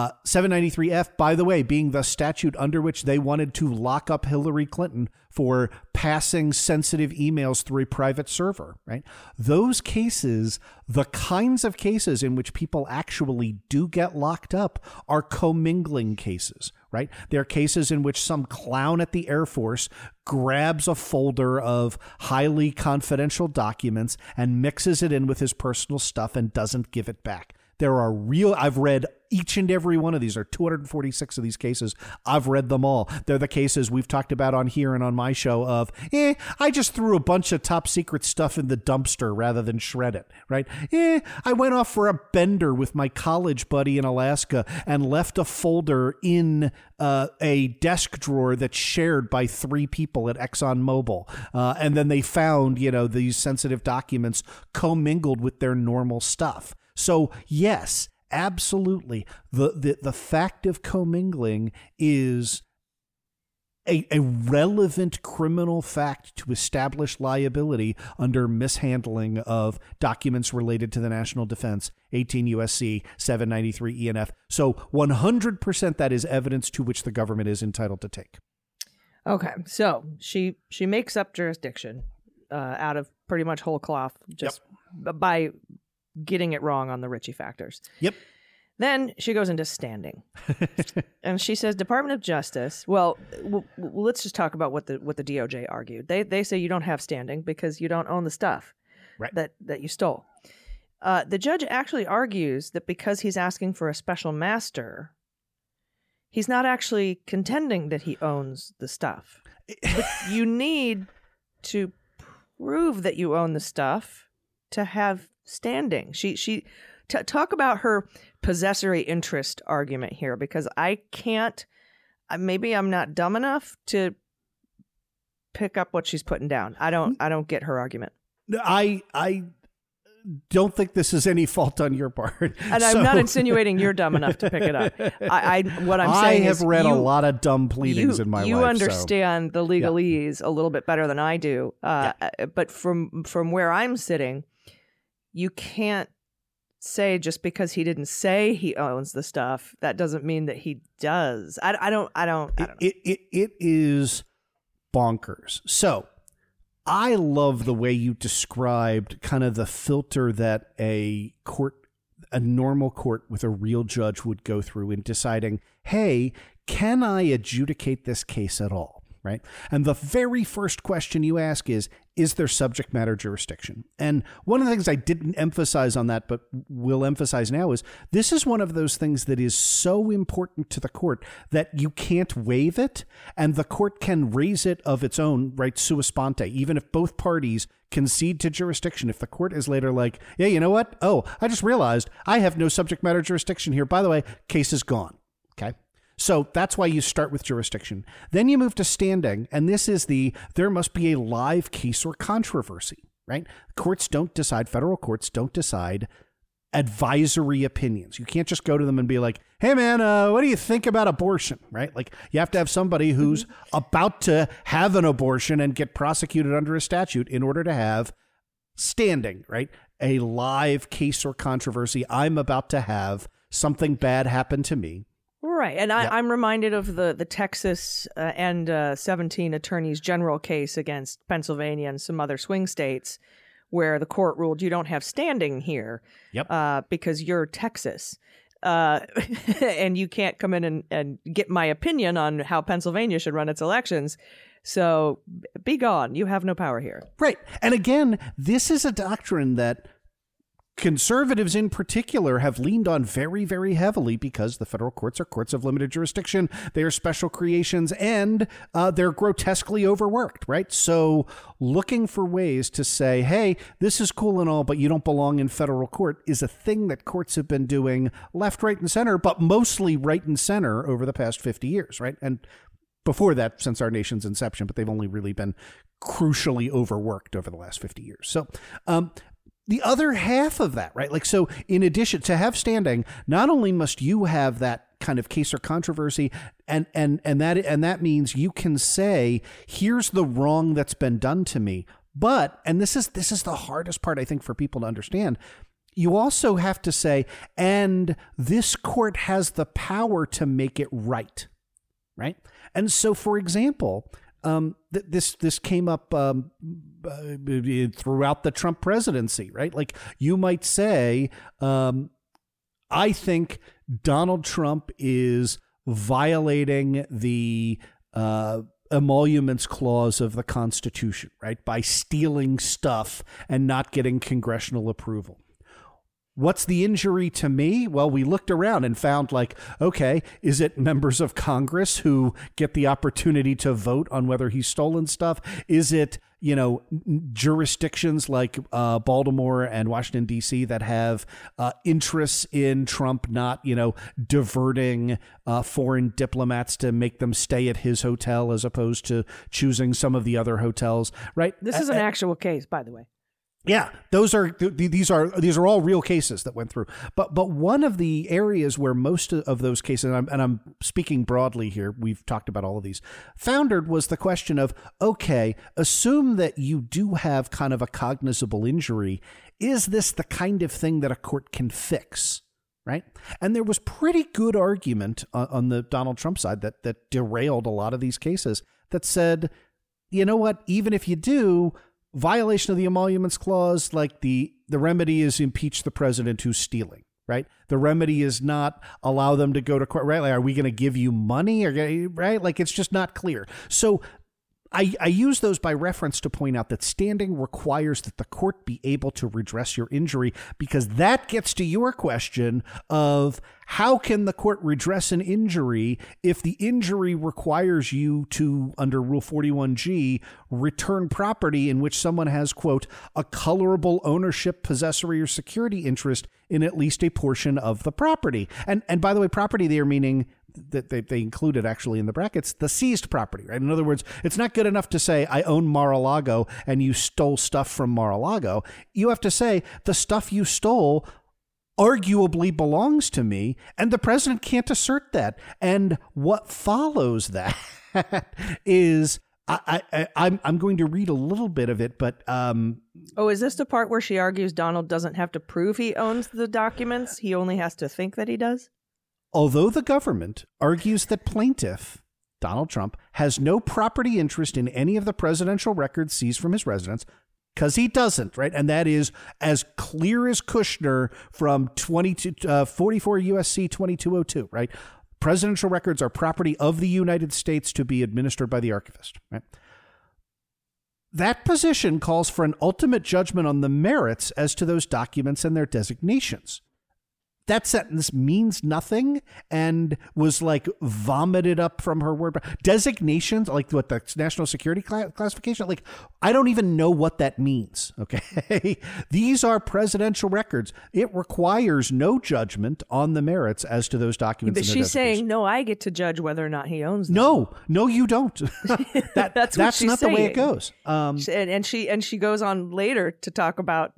S5: 793 F, by the way, being the statute under which they wanted to lock up Hillary Clinton for passing sensitive emails through a private server, right? Those cases, the kinds of cases in which people actually do get locked up are commingling cases, right? They're cases in which some clown at the Air Force grabs a folder of highly confidential documents and mixes it in with his personal stuff and doesn't give it back. There are I've read each and every one of these. There are 246 of these cases. I've read them all. They're the cases we've talked about on here and on my show of, I just threw a bunch of top secret stuff in the dumpster rather than shred it, right? I went off for a bender with my college buddy in Alaska and left a folder in a desk drawer that's shared by 3 people at ExxonMobil. And then they found, these sensitive documents commingled with their normal stuff. So yes, absolutely. The fact of commingling is a relevant criminal fact to establish liability under mishandling of documents related to the national defense, 18 U.S.C. 793 E and F. So 100% that is evidence to which the government is entitled to take.
S1: Okay, so she makes up jurisdiction out of pretty much whole cloth just by getting it wrong on the Ritchie factors.
S5: Yep.
S1: Then she goes into standing, and she says, "Department of Justice." Well, let's just talk about what the DOJ argued. They say you don't have standing because you don't own the stuff that you stole. The judge actually argues that because he's asking for a special master, he's not actually contending that he owns the stuff. But you need to prove that you own the stuff to have standing. She talk about her possessory interest argument here, because I can't, maybe I'm not dumb enough to pick up what she's putting down. I don't get her argument.
S5: I don't think this is any fault on your part.
S1: And I'm not insinuating you're dumb enough to pick it up. What I'm saying is
S5: I have read a lot of dumb pleadings in my life.
S1: You understand the legalese a little bit better than I do. But from where I'm sitting, you can't say just because he didn't say he owns the stuff, that doesn't mean that he does. I don't know.
S5: It is bonkers. So I love the way you described kind of the filter that a normal court with a real judge would go through in deciding, hey, can I adjudicate this case at all? Right. And the very first question you ask is there subject matter jurisdiction? And one of the things I didn't emphasize on that, but will emphasize now, is this is one of those things that is so important to the court that you can't waive it, and the court can raise it of its own, right, sua sponte, even if both parties concede to jurisdiction. If the court is later like, yeah, you know what? Oh, I just realized I have no subject matter jurisdiction here. By the way, case is gone. Okay. So that's why you start with jurisdiction. Then you move to standing, and this is there must be a live case or controversy, right? Federal courts don't decide advisory opinions. You can't just go to them and be like, hey man, what do you think about abortion, right? Like, you have to have somebody who's about to have an abortion and get prosecuted under a statute in order to have standing, right? A live case or controversy. I'm about to have something bad happen to me.
S1: Right. And I'm reminded of the Texas and 17 attorneys general case against Pennsylvania and some other swing states where the court ruled you don't have standing here because you're Texas. And you can't come in and get my opinion on how Pennsylvania should run its elections. So be gone. You have no power here.
S5: Right. And again, this is a doctrine that conservatives in particular have leaned on very, very heavily because the federal courts are courts of limited jurisdiction. They are special creations, and they're grotesquely overworked, right? So looking for ways to say, hey, this is cool and all, but you don't belong in federal court is a thing that courts have been doing left, right, and center, but mostly right and center over the past 50 years, right? And before that, since our nation's inception, but they've only really been crucially overworked over the last 50 years. So, the other half of that, right? Like, so in addition to have standing, not only must you have that kind of case or controversy, and that means you can say, here's the wrong that's been done to me. But, and this is the hardest part, I think, for people to understand, you also have to say, and this court has the power to make it right. Right. And so, for example, this came up throughout the Trump presidency, right? Like, you might say, I think Donald Trump is violating the emoluments clause of the Constitution, right? By stealing stuff and not getting congressional approval. What's the injury to me? Well, we looked around and found, like, okay, is it members of Congress who get the opportunity to vote on whether he's stolen stuff? Is it, jurisdictions like Baltimore and Washington, D.C. that have interests in Trump not, diverting foreign diplomats to make them stay at his hotel as opposed to choosing some of the other hotels, right?
S1: This is an actual case, by the way.
S5: Yeah, these are all real cases that went through. But one of the areas where most of those cases, and I'm speaking broadly here, we've talked about all of these, foundered was the question of, okay, assume that you do have kind of a cognizable injury. Is this the kind of thing that a court can fix? Right. And there was pretty good argument on the Donald Trump side that derailed a lot of these cases that said, you know what, even if you do, violation of the Emoluments Clause, like the remedy is impeach the president who's stealing, right? The remedy is not allow them to go to court, right? Like, are we going to give you money, or right? Like, it's just not clear. So I use those by reference to point out that standing requires that the court be able to redress your injury, because that gets to your question of how can the court redress an injury if the injury requires you to, under Rule 41G, return property in which someone has, quote, a colorable ownership, possessory, or security interest in at least a portion of the property. And by the way, property there meaning that they included actually in the brackets, the seized property, right? In other words, it's not good enough to say I own Mar-a-Lago and you stole stuff from Mar-a-Lago. You have to say the stuff you stole arguably belongs to me, and the president can't assert that. And what follows that is I'm going to read a little bit of it, but
S1: is this the part where she argues Donald doesn't have to prove he owns the documents? He only has to think that he does?
S5: Although the government argues that plaintiff, Donald Trump, has no property interest in any of the presidential records seized from his residence, because he doesn't, right? And that is as clear as Kushner from 44 U.S.C. 2202, right? Presidential records are property of the United States to be administered by the archivist, right? That position calls for an ultimate judgment on the merits as to those documents and their designations. That sentence means nothing and was like vomited up from her word. Designations, like what the national security classification, like I don't even know what that means. Okay. These are presidential records. It requires no judgment on the merits as to those documents.
S1: But she's saying, no, I get to judge whether or not he owns them.
S5: No, you don't.
S1: That's
S5: not
S1: saying.
S5: The way it goes.
S1: And she goes on later to talk about,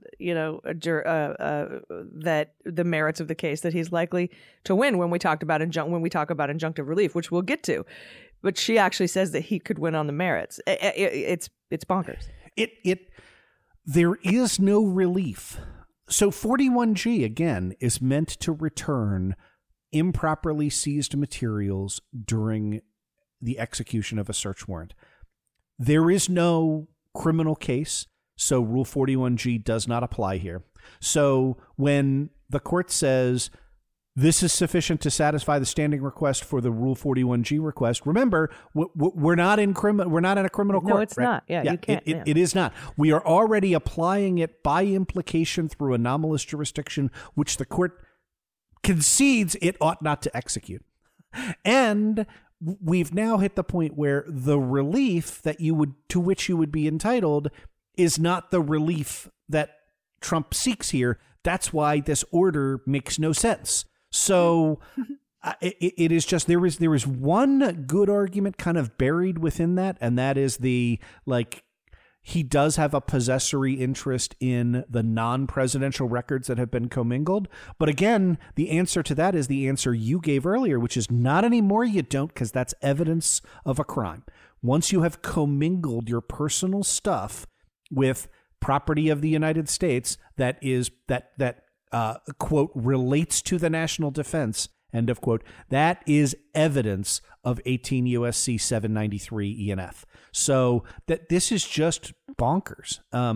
S1: that the merits of the case that he's likely to win when we talk about injunctive relief, which we'll get to. But she actually says that he could win on the merits. It's bonkers.
S5: There is no relief. So 41G, again, is meant to return improperly seized materials during the execution of a search warrant. There is no criminal case, so Rule 41G does not apply here. So when the court says this is sufficient to satisfy the standing request for the Rule 41G request, remember, we're not in a criminal court.
S1: No, it's
S5: right?
S1: not. Yeah, you can't.
S5: It is not. We are already applying it by implication through anomalous jurisdiction, which the court concedes it ought not to execute. And we've now hit the point where the relief to which you would be entitled is not the relief that Trump seeks here. That's why this order makes no sense. So it is just there is one good argument kind of buried within that, and that is he does have a possessory interest in the non-presidential records that have been commingled. But again, the answer to that is the answer you gave earlier, which is not anymore. You don't, because that's evidence of a crime. Once you have commingled your personal stuff with property of the United States that quote, relates to the national defense, end of quote, that is evidence of 18 U.S.C. 793 ENF. So that this is just bonkers.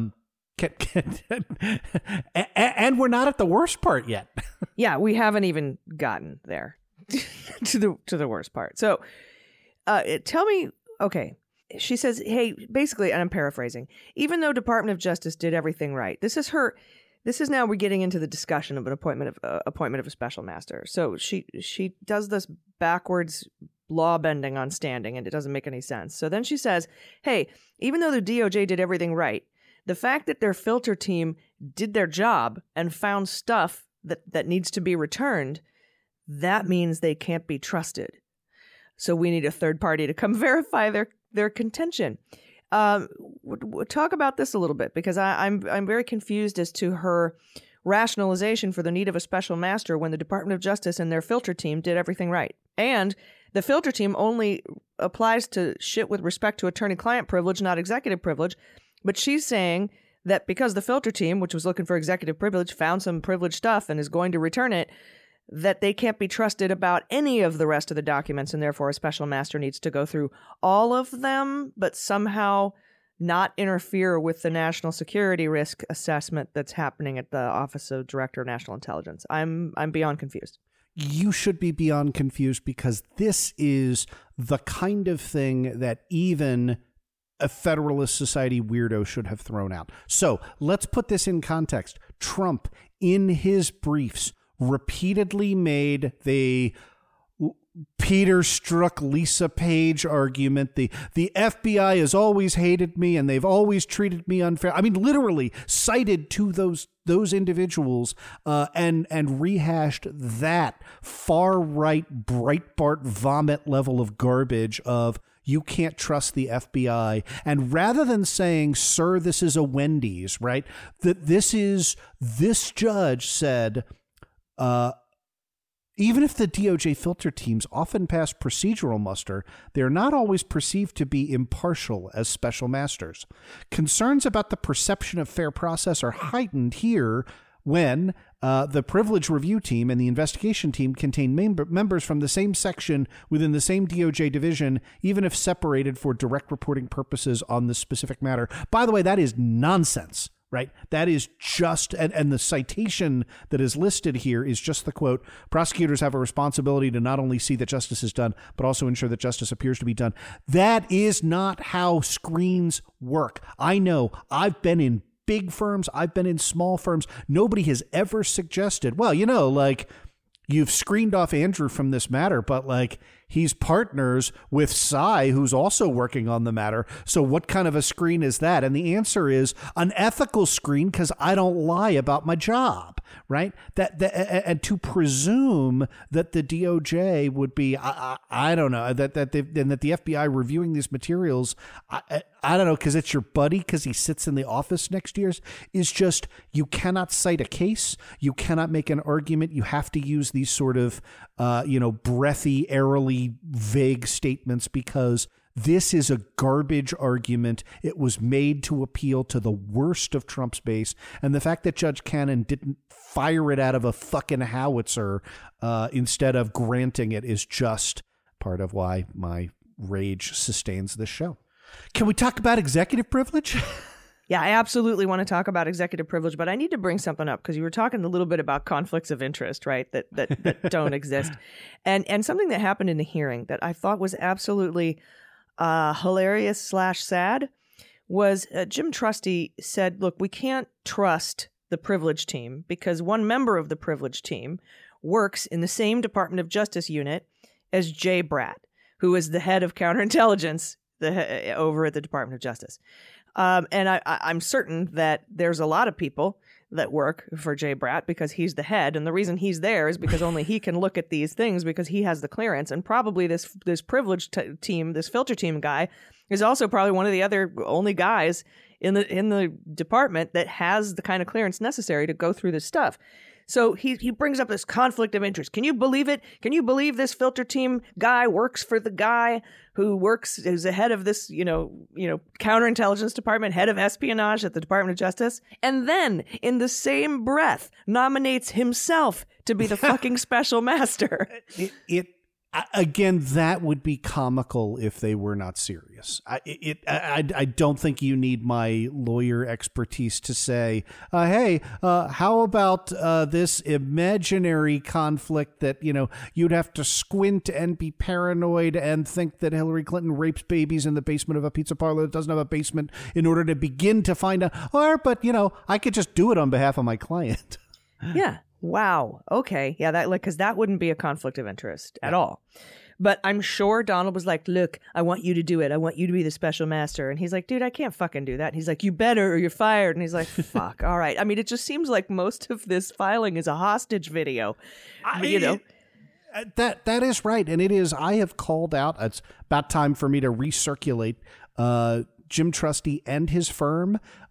S5: And we're not at the worst part yet.
S1: Yeah, we haven't even gotten there to the worst part. So tell me, okay. She says, hey, basically, and I'm paraphrasing, even though Department of Justice did everything right, this is now we're getting into the discussion of an appointment of a special master. So she does this backwards law bending on standing, and it doesn't make any sense. So then she says, hey, even though the DOJ did everything right, the fact that their filter team did their job and found stuff that needs to be returned, that means they can't be trusted. So we need a third party to come verify their contention. Talk about this a little bit, because I'm very confused as to her rationalization for the need of a special master when the Department of Justice and their filter team did everything right. And the filter team only applies to shit with respect to attorney-client privilege, not executive privilege. But she's saying that because the filter team, which was looking for executive privilege, found some privileged stuff and is going to return it, that they can't be trusted about any of the rest of the documents, and therefore a special master needs to go through all of them, but somehow not interfere with the national security risk assessment that's happening at the Office of Director of National Intelligence. I'm beyond confused.
S5: You should be beyond confused, because this is the kind of thing that even a Federalist Society weirdo should have thrown out. So let's put this in context. Trump, in his briefs, repeatedly made the Peter Strzok, Lisa Page argument. The FBI has always hated me and they've always treated me unfair. I mean, literally cited to those individuals and rehashed that far right Breitbart vomit level of garbage of you can't trust the FBI. And rather than saying, sir, this is a Wendy's, right? This judge said, even if the DOJ filter teams often pass procedural muster, they are not always perceived to be impartial as special masters. Concerns about the perception of fair process are heightened here when the privilege review team and the investigation team contain members from the same section within the same DOJ division, even if separated for direct reporting purposes on this specific matter. By the way, that is nonsense. Right. That is just, and the citation that is listed here is just the quote, prosecutors have a responsibility to not only see that justice is done, but also ensure that justice appears to be done. That is not how screens work. I know I've been in big firms. I've been in small firms. Nobody has ever suggested, well, like you've screened off Andrew from this matter, but like he's partners with Cy, who's also working on the matter. So what kind of a screen is that? And the answer is an ethical screen, because I don't lie about my job, right? And to presume that the DOJ would be, I don't know, that the FBI reviewing these materials, I don't know, because it's your buddy, because he sits in the office next year, is just, you cannot cite a case. You cannot make an argument. You have to use these sort of, breathy, airily vague statements, because this is a garbage argument. It was made to appeal to the worst of Trump's base. And the fact that Judge Cannon didn't fire it out of a fucking howitzer instead of granting it is just part of why my rage sustains this show. Can we talk about executive privilege?
S1: Yeah, I absolutely want to talk about executive privilege, but I need to bring something up because you were talking a little bit about conflicts of interest, right? That don't exist. And something that happened in the hearing that I thought was absolutely hilarious / sad was Jim Trusty said, look, we can't trust the privilege team because one member of the privilege team works in the same Department of Justice unit as Jay Bratt, who is the head of counterintelligence over at the Department of Justice. And I'm certain that there's a lot of people that work for Jay Bratt because he's the head. And the reason he's there is because only he can look at these things because he has the clearance. And probably this privilege team, this filter team guy, is also probably one of the other only guys in the department that has the kind of clearance necessary to go through this stuff. So he brings up this conflict of interest. Can you believe it? Can you believe this filter team guy works for the guy who works as the head of this, counterintelligence department, head of espionage at the Department of Justice, and then in the same breath nominates himself to be the fucking special master?
S5: Again, that would be comical if they were not serious. I don't think you need my lawyer expertise to say, hey, how about this imaginary conflict that, you'd have to squint and be paranoid and think that Hillary Clinton rapes babies in the basement of a pizza parlor that doesn't have a basement in order to begin to find out, but I could just do it on behalf of my client.
S1: Yeah. Wow. Okay. Yeah, because that wouldn't be a conflict of interest at all. But I'm sure Donald was like, look, I want you to do it. I want you to be the special master. And he's like, dude, I can't fucking do that. And he's like, you better or you're fired. And he's like, fuck. All right. I mean, it just seems like most of this filing is a hostage video.
S5: That is right. And it is. I have called out. It's about time for me to recirculate Jim Trusty and his firm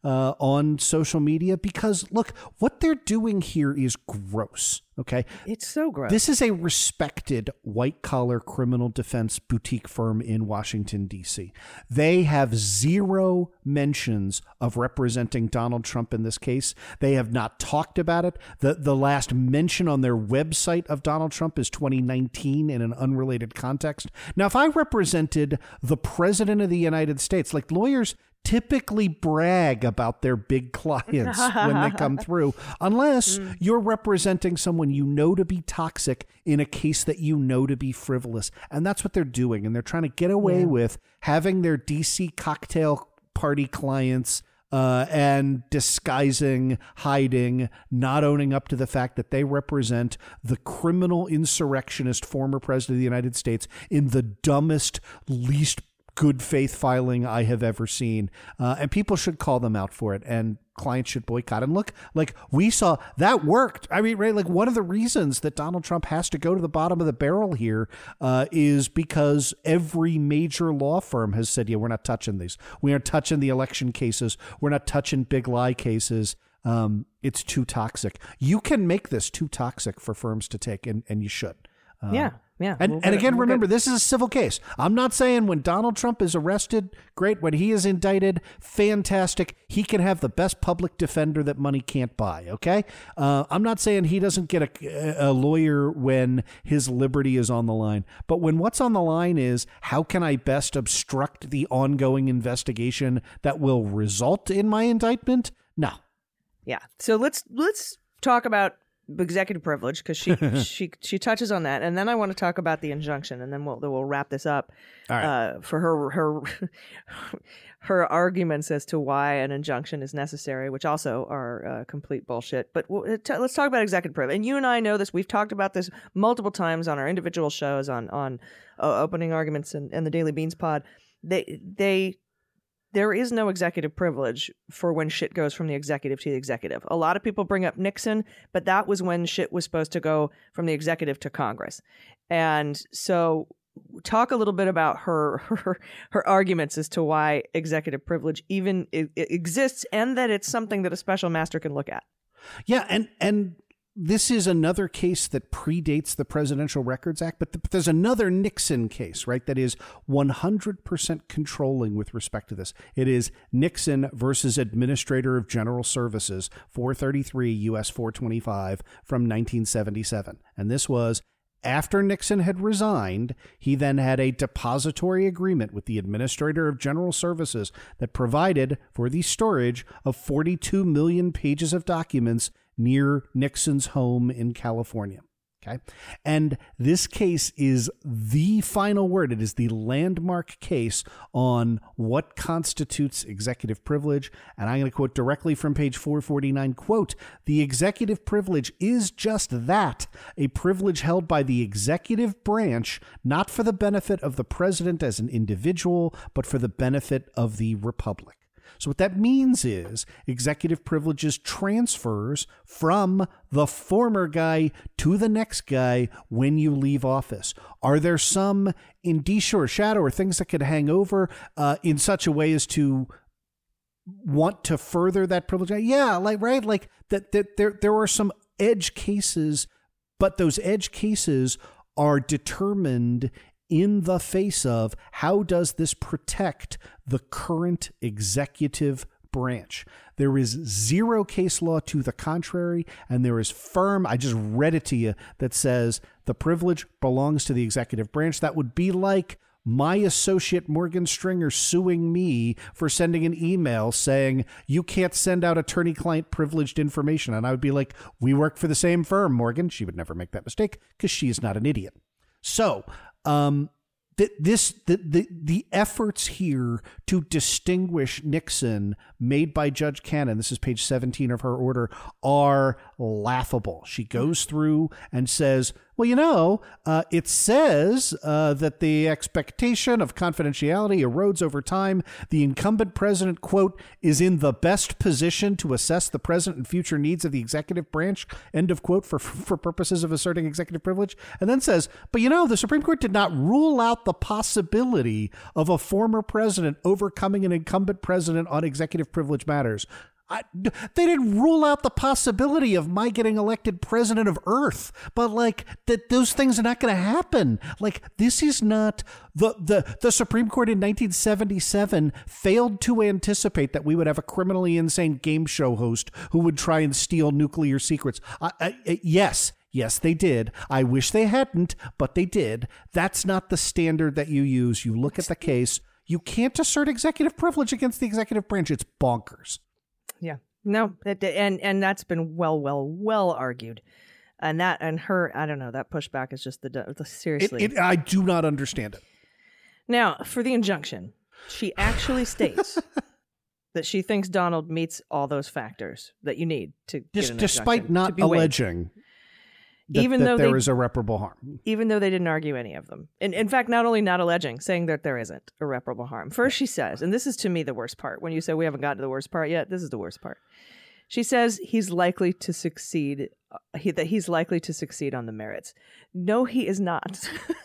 S5: on social media because, look, what they're doing here is gross. Okay.
S1: It's so gross.
S5: This is a respected white-collar criminal defense boutique firm in Washington, D.C. They have zero mentions of representing Donald Trump in this case. They have not talked about it. The last mention on their website of Donald Trump is 2019 in an unrelated context. Now, if I represented the president of the United States, like lawyers typically brag about their big clients when they come through, unless you're representing someone you know to be toxic in a case that you know to be frivolous. And that's what they're doing. And they're trying to get away with having their DC cocktail party clients and disguising, hiding, not owning up to the fact that they represent the criminal insurrectionist former president of the United States in the dumbest, least good faith filing I have ever seen. And people should call them out for it, and clients should boycott. And look, like we saw that worked. I mean, right, like one of the reasons that Donald Trump has to go to the bottom of the barrel here is because every major law firm has said, yeah, we're not touching these. We aren't touching the election cases. We're not touching big lie cases. It's too toxic. You can make this too toxic for firms to take, and you should.
S1: Yeah.
S5: And again, remember, this is a civil case. I'm not saying when Donald Trump is arrested, great. When he is indicted, fantastic. He can have the best public defender that money can't buy. Okay. I'm not saying he doesn't get a lawyer when his liberty is on the line. But when what's on the line is how can I best obstruct the ongoing investigation that will result in my indictment? No.
S1: Yeah. So let's talk about executive privilege, because she touches on that, and then I want to talk about the injunction, and then we'll wrap this up.
S5: All right.
S1: For her arguments as to why an injunction is necessary, which also are complete bullshit. But let's talk about executive privilege. And you and I know this. We've talked about this multiple times on our individual shows, on opening arguments and the Daily Beans pod. There is no executive privilege for when shit goes from the executive to the executive. A lot of people bring up Nixon, but that was when shit was supposed to go from the executive to Congress. And so talk a little bit about her arguments as to why executive privilege even exists, and that it's something that a special master can look at. Yeah,
S5: and this is another case that predates the Presidential Records Act, but there's another Nixon case, right, that is 100% controlling with respect to this. It is Nixon versus Administrator of General Services, 433 U.S. 425 from 1977. And this was after Nixon had resigned. He then had a depository agreement with the Administrator of General Services that provided for the storage of 42 million pages of documents near Nixon's home in California. Okay. And this case is the final word. It is the landmark case on what constitutes executive privilege. And I'm going to quote directly from page 449, quote, "The executive privilege is just that, a privilege held by the executive branch, not for the benefit of the president as an individual, but for the benefit of the republic." So what that means is executive privileges transfers from the former guy to the next guy when you leave office. Are there some indicia or shadow or things that could hang over in such a way as to want to further that privilege? Yeah, like, right, like that there are some edge cases, but those edge cases are determined in the face of how does this protect the current executive branch. There is zero case law to the contrary, and there is firm, I just read it to you, that says the privilege belongs to the executive branch. That would be like my associate Morgan Stringer suing me for sending an email saying you can't send out attorney-client privileged information. And I would be like, we work for the same firm, Morgan. She would never make that mistake because she is not an idiot. So, the efforts here to distinguish Nixon made by Judge Cannon, this is page 17 of her order, are laughable. She goes through and says, well, it says that the expectation of confidentiality erodes over time. The incumbent president, quote, is in the best position to assess the present and future needs of the executive branch, end of quote, for purposes of asserting executive privilege. And then says, but the Supreme Court did not rule out the possibility of a former president overcoming an incumbent president on executive privilege matters. They didn't rule out the possibility of my getting elected president of Earth, but that those things are not going to happen. This is not the Supreme Court in 1977 failed to anticipate that we would have a criminally insane game show host who would try and steal nuclear secrets. Yes, they did. I wish they hadn't, but they did. That's not the standard that you use. You look at the case. You can't assert executive privilege against the executive branch. It's bonkers.
S1: Yeah, no, and that's been well argued, and her, I don't know, that pushback is just the seriously.
S5: I do not understand it.
S1: Now, for the injunction, she actually states that she thinks Donald meets all those factors that you need to get an
S5: despite not alleging that there is irreparable harm.
S1: Even though they didn't argue any of them. And in fact, not only not alleging, saying that there isn't irreparable harm. First, she says, and this is to me the worst part. When you say we haven't gotten to the worst part yet, this is the worst part. She says he's likely to succeed, that he's likely to succeed on the merits. No, he is not.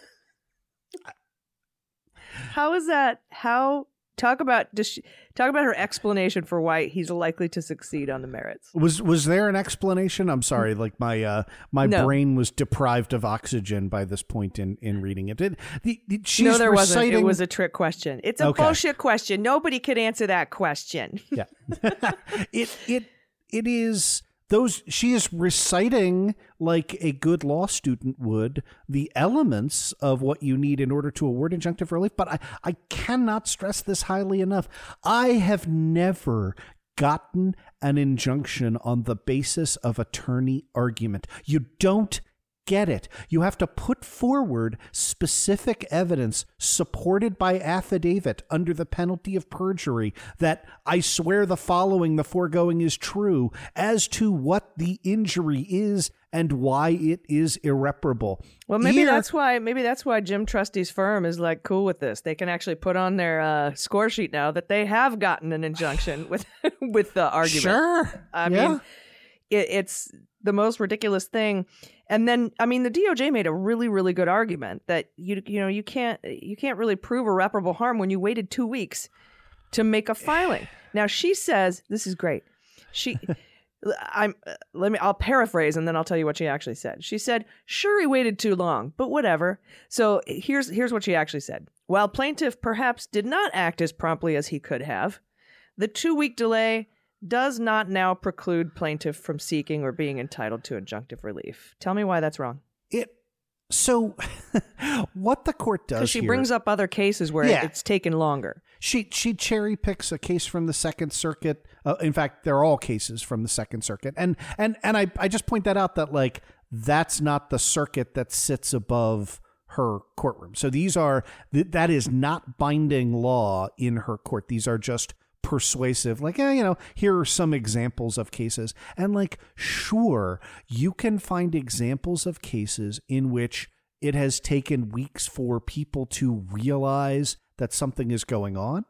S1: How is that? Talk about her explanation for why he's likely to succeed on the merits.
S5: Was there an explanation? I'm sorry, my
S1: No.
S5: brain was deprived of oxygen by this point in reading it.
S1: No, there wasn't. It was a trick question. It's a bullshit question. Nobody could answer that question.
S5: Yeah, it is. She is reciting like a good law student would the elements of what you need in order to award injunctive relief. But I cannot stress this highly enough. I have never gotten an injunction on the basis of attorney argument. You don't get it. You have to put forward specific evidence supported by affidavit under the penalty of perjury that I swear the foregoing is true as to what the injury is and why it is irreparable.
S1: Well, maybe that's why Jim Trustee's firm is cool with this. They can actually put on their score sheet now that they have gotten an injunction with the argument.
S5: Sure.
S1: I mean, it's the most ridiculous thing. And then, the DOJ made a really, really good argument that you can't really prove irreparable harm when you waited 2 weeks to make a filing. Now she says this is great. I'll paraphrase and then I'll tell you what she actually said. She said, "Sure, he waited too long, but whatever." So here's what she actually said. While plaintiff perhaps did not act as promptly as he could have, the 2-week delay does not now preclude plaintiff from seeking or being entitled to injunctive relief. Tell me why that's wrong.
S5: So what the court does,
S1: because she brings up other cases where it's taken longer.
S5: She cherry picks a case from the Second Circuit. In fact, they're all cases from the Second Circuit, and I just point that out that that's not the circuit that sits above her courtroom. So that is not binding law in her court. These are just persuasive, here are some examples of cases. And sure, you can find examples of cases in which it has taken weeks for people to realize that something is going on.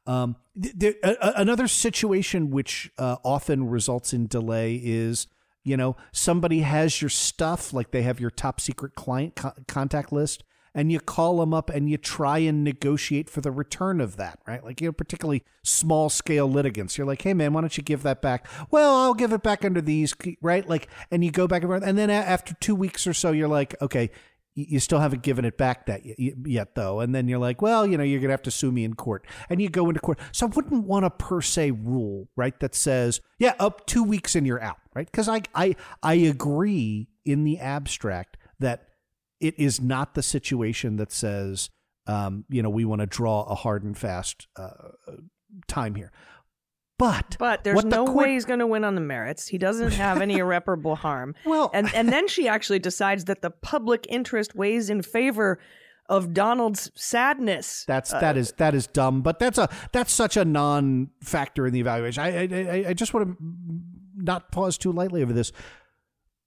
S5: Another situation which often results in delay is, somebody has your stuff, they have your top secret client contact list, and you call them up and you try and negotiate for the return of that, right? Particularly small scale litigants. You're like, "Hey man, why don't you give that back?" "Well, I'll give it back under these," right? And you go back and forth. And then after 2 weeks or so, you're like, "Okay, you still haven't given it back yet though." And then you're like, "Well, you're going to have to sue me in court." And you go into court. So I wouldn't want a per se rule, right? That says, up 2 weeks and you're out, right? Because I agree in the abstract that it is not the situation that says, we want to draw a hard and fast time here. But
S1: there's no way he's going to win on the merits. He doesn't have any irreparable harm. Well, and then she actually decides that the public interest weighs in favor of Donald's sadness.
S5: That is dumb. But that's such a non-factor in the evaluation. I just want to not pause too lightly over this.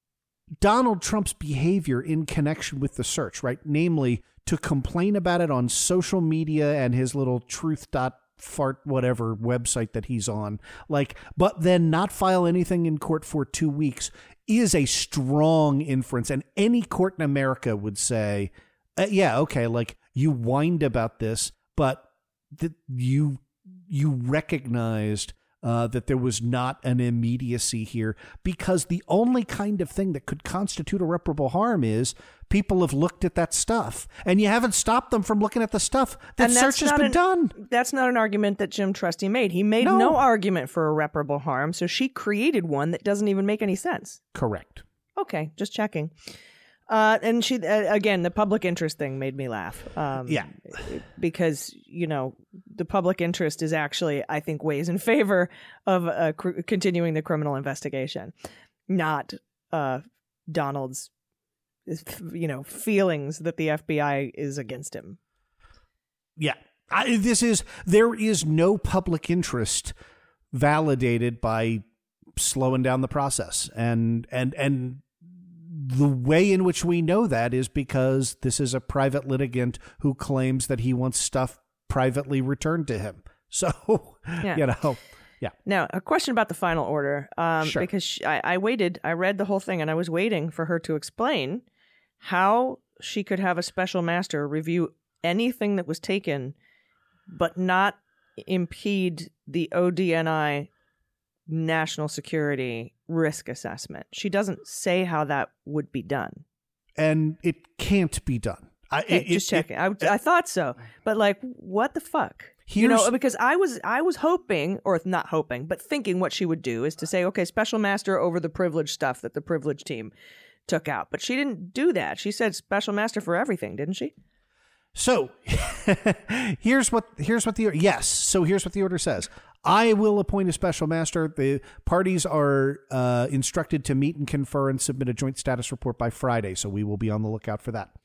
S5: Donald Trump's behavior in connection with the search, right? Namely, to complain about it on social media and his little truth.fart whatever website that he's on, but then not file anything in court for 2 weeks is a strong inference. And any court in America would say, yeah, okay, you whined about this, but you recognized that there was not an immediacy here, because the only kind of thing that could constitute irreparable harm is people have looked at that stuff, and you haven't stopped them from looking at the stuff. That search has been done.
S1: That's not an argument that Jim Trusty made. He made no argument for irreparable harm, so she created one that doesn't even make any sense.
S5: Correct.
S1: Okay, just checking. And she, again, the public interest thing made me laugh. Because, the public interest is actually, I think, weighs in favor of continuing the criminal investigation, not Donald's, feelings that the FBI is against him.
S5: Yeah. There is no public interest validated by slowing down the process. And the way in which we know that is because this is a private litigant who claims that he wants stuff privately returned to him. So, yeah.
S1: Now, a question about the final order,
S5: Sure.
S1: Because I read the whole thing, and I was waiting for her to explain how she could have a special master review anything that was taken, but not impede the ODNI national security risk assessment. She doesn't say how that would be done.
S5: And it can't be done.
S1: Just checking. I thought so. But what the fuck? Because I was hoping, or not hoping, but thinking what she would do is to say, okay, special master over the privilege stuff that the privilege team took out. But she didn't do that. She said special master for everything, didn't she?
S5: So here's what the order says. I will appoint a special master. The parties are instructed to meet and confer and submit a joint status report by Friday. So we will be on the lookout for that.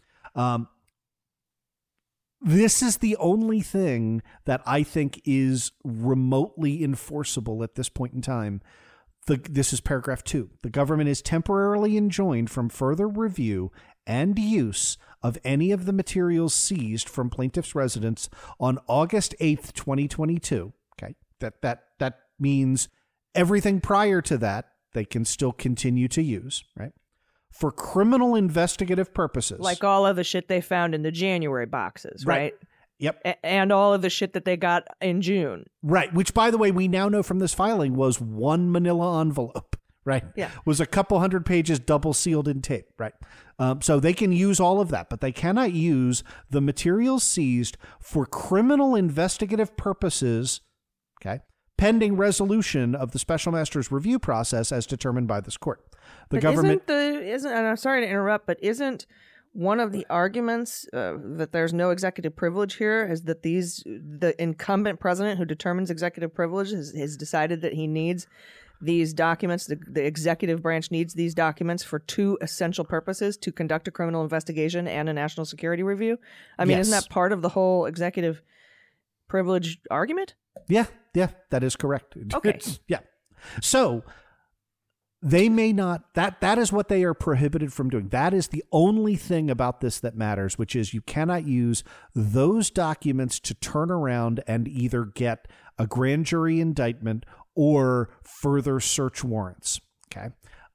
S5: This is the only thing that I think is remotely enforceable at this point in time. This is paragraph 2. The government is temporarily enjoined from further review and use of any of the materials seized from plaintiff's residence on August 8th, 2022. Okay. That means everything prior to that, they can still continue to use, right? For criminal investigative purposes.
S1: Like all of the shit they found in the January boxes, right?
S5: Yep.
S1: And all of the shit that they got in June.
S5: Right. Which, by the way, we now know from this filing was one manila envelope, right?
S1: Yeah.
S5: Was a couple hundred pages double sealed in tape, right? So they can use all of that, but they cannot use the materials seized for criminal investigative purposes, okay, pending resolution of the special master's review process as determined by this court. The government
S1: isn't, and I'm sorry to interrupt, but isn't one of the arguments that there's no executive privilege here is that the incumbent president who determines executive privilege has decided that he needs these documents, the executive branch needs these documents for two essential purposes: to conduct a criminal investigation and a national security review. I mean,
S5: Yes.
S1: Isn't that part of the whole executive privilege argument?
S5: Yeah, that is correct.
S1: Okay.
S5: Yeah. So they may not, that is what they are prohibited from doing. That is the only thing about this that matters, which is you cannot use those documents to turn around and either get a grand jury indictment or further search warrants. Okay.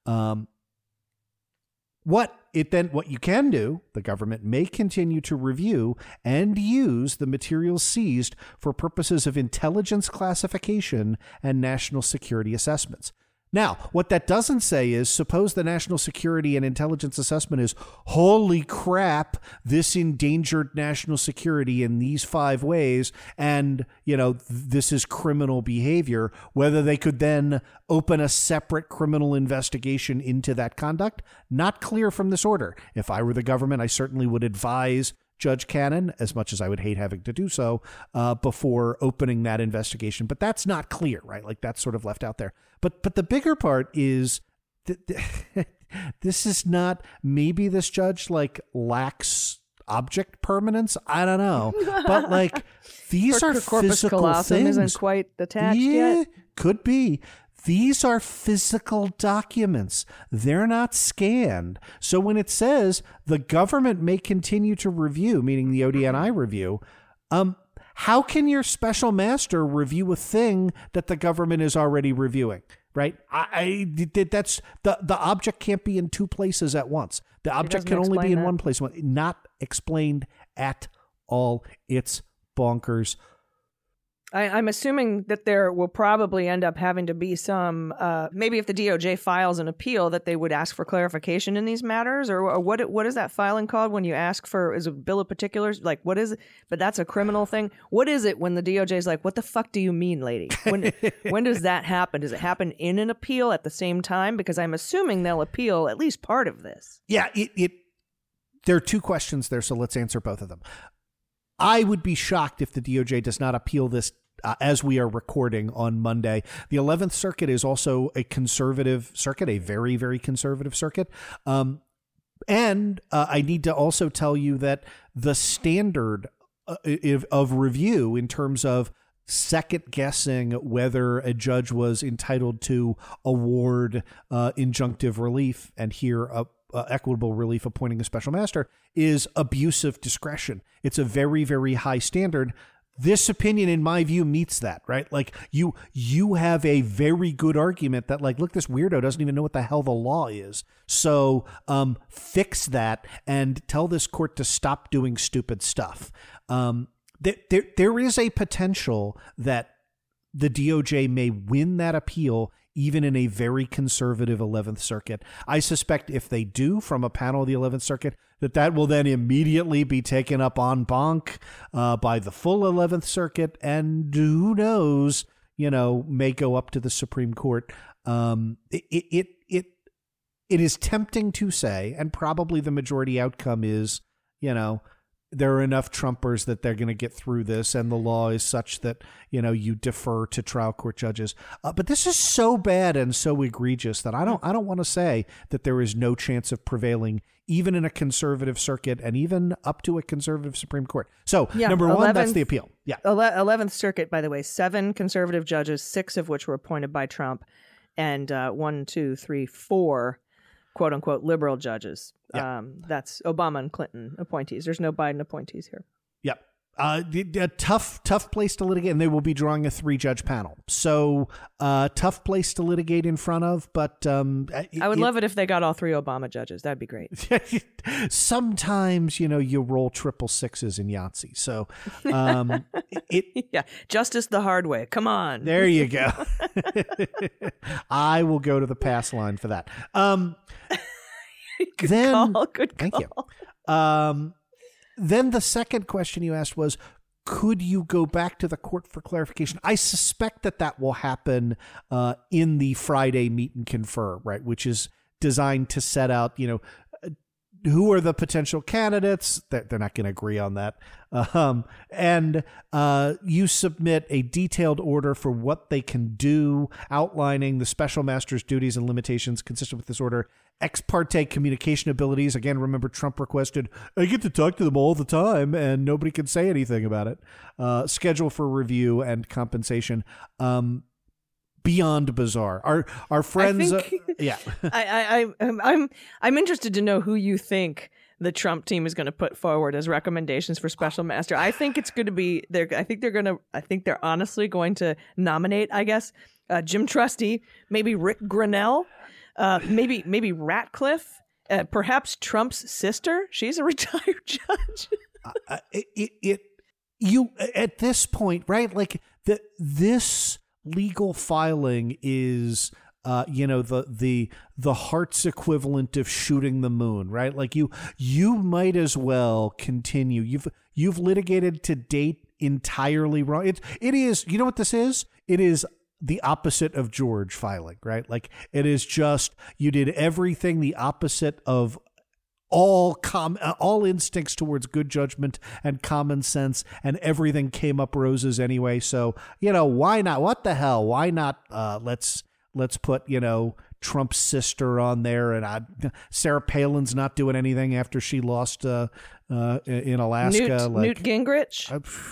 S5: What you can do, the government may continue to review and use the materials seized for purposes of intelligence classification and national security assessments. Now, what that doesn't say is, suppose the national security and intelligence assessment is, holy crap, this endangered national security in these 5 ways, and, this is criminal behavior, whether they could then open a separate criminal investigation into that conduct. Not clear from this order. If I were the government, I certainly would advise Judge Cannon, as much as I would hate having to do so, before opening that investigation. But that's not clear, right? Like, that's sort of left out there. But the bigger part is this is not, maybe this judge lacks object permanence. I don't know. But these are
S1: corpus
S5: physical
S1: callosum
S5: things.
S1: isn't quite attached yet.
S5: Could be. these are physical documents. They're not scanned. So when it says the government may continue to review, meaning the ODNI review, how can your special master review a thing that the government is already reviewing? Right? That's the object can't be in two places at once. The object can only be in one place. Not explained at all. It's bonkers.
S1: I'm assuming that there will probably end up having to be some, maybe if the DOJ files an appeal, that they would ask for clarification in these matters, or what is that filing called when you ask for, is a bill of particulars? Like, what is it? But that's a criminal thing. What is it when the DOJ is like, what the fuck do you mean, lady? When does that happen? Does it happen in an appeal at the same time? Because I'm assuming they'll appeal at least part of this.
S5: Yeah, there are two questions there, so let's answer both of them. I would be shocked if the DOJ does not appeal this as we are recording on Monday. The 11th Circuit is also a conservative circuit, a very, very conservative circuit. And I need to also tell you that the standard of review in terms of second guessing whether a judge was entitled to award injunctive relief and here equitable relief appointing a special master is abuse of discretion. It's a very, very high standard. This opinion, in my view, meets that, right? Like you have a very good argument that, like, look, this weirdo doesn't even know what the hell the law is. So fix that and tell this court to stop doing stupid stuff. There is a potential that the DOJ may win that appeal even in a very conservative 11th Circuit. I suspect if they do, from a panel of the 11th Circuit, that will then immediately be taken up en banc by the full 11th Circuit, and who knows, may go up to the Supreme Court. It is tempting to say, and probably the majority outcome is, there are enough Trumpers that they're going to get through this, and the law is such that, you defer to trial court judges. But this is so bad and so egregious that I don't want to say that there is no chance of prevailing, even in a conservative circuit and even up to a conservative Supreme Court. So, number one, that's the appeal. Yeah.
S1: 11th Circuit, by the way, 7 conservative judges, 6 of which were appointed by Trump, and 4 quote unquote liberal judges. Yeah. That's Obama and Clinton appointees. There's no Biden appointees here.
S5: Yep. A tough place to litigate, and they will be drawing a 3-judge panel. So tough place to litigate in front of, but
S1: I would love it if they got all 3 Obama judges. That'd be great.
S5: Sometimes, you roll 666s in Yahtzee. So
S1: yeah, justice the hard way. Come on.
S5: There you go. I will go to the pass line for that.
S1: Good call.
S5: Thank you. Then the second question you asked was, could you go back to the court for clarification? I suspect that will happen in the Friday meet and confer, right, which is designed to set out, who are the potential candidates. They're not going to agree on that. And you submit a detailed order for what they can do, outlining the special master's duties and limitations consistent with this order. Ex parte communication abilities. Again, remember, Trump requested, I get to talk to them all the time and nobody can say anything about it. Schedule for review and compensation. Beyond bizarre. Our friends, yeah.
S1: I'm interested to know who you think the Trump team is going to put forward as recommendations for special master. I think it's going to be I think they're honestly going to nominate, I guess, Jim Trusty, maybe Rick Grinnell, maybe Ratcliffe, perhaps Trump's sister. She's a retired judge.
S5: You at this point, right? Like this legal filing is the Hart's equivalent of shooting the moon, right? Like you might as well continue. You've litigated to date entirely wrong. It is, you know what this is? It is the opposite of George filing, right? Like it is just, you did everything the opposite of all instincts towards good judgment and common sense, and everything came up roses anyway. So, why not? What the hell? Why not? Let's put, Trump's sister on there, and Sarah Palin's not doing anything after she lost in Alaska.
S1: Newt Gingrich.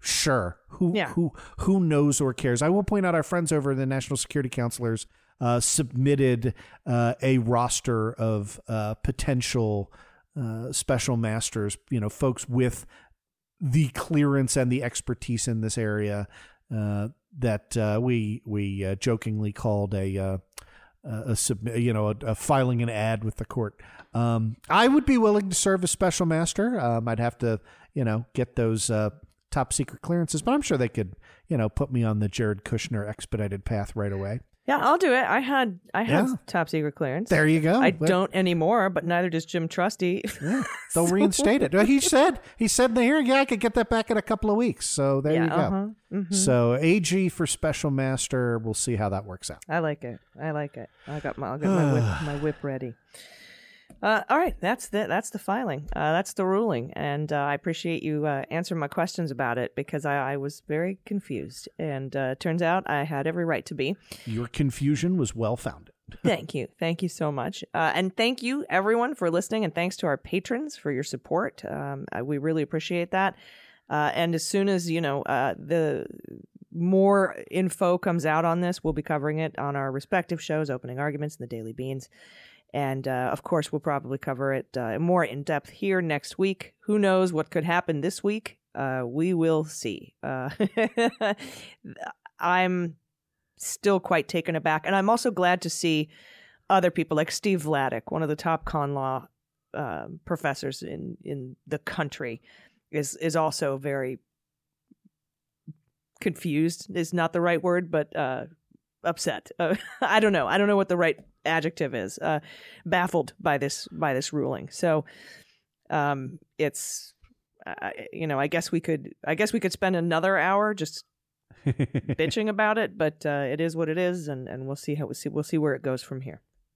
S5: sure. Who knows or cares? I will point out our friends over the National Security Counselors submitted a roster of potential special masters, folks with the clearance and the expertise in this area that we jokingly called a filing an ad with the court. I would be willing to serve as special master. I'd have to, get those top secret clearances, but I'm sure they could, put me on the Jared Kushner expedited path right away.
S1: Yeah, I'll do it. I had top secret clearance.
S5: There you go.
S1: I don't anymore, but neither does Jim Trusty.
S5: Yeah, they'll reinstate it. He said in the hearing, I could get that back in a couple of weeks. So there you go.
S1: Mm-hmm.
S5: So AG for special master. We'll see how that works out.
S1: I like it. I'll get my whip ready. All right, that's the filing. That's the ruling, and I appreciate you answering my questions about it because I was very confused, and turns out I had every right to be.
S5: Your confusion was well founded.
S1: Thank you so much, and thank you everyone for listening, and thanks to our patrons for your support. We really appreciate that. And as soon as the more info comes out on this, we'll be covering it on our respective shows, Opening Arguments and the Daily Beans. And, of course, we'll probably cover it more in depth here next week. Who knows what could happen this week? We will see. I'm still quite taken aback. And I'm also glad to see other people like Steve Vladeck, one of the top con law professors in the country, is also very confused is not the right word, but upset. I don't know. I don't know what the right adjective is. Baffled by this ruling. So it's I guess we could spend another hour just bitching about it, but it is what it is, and we'll see where it goes from here.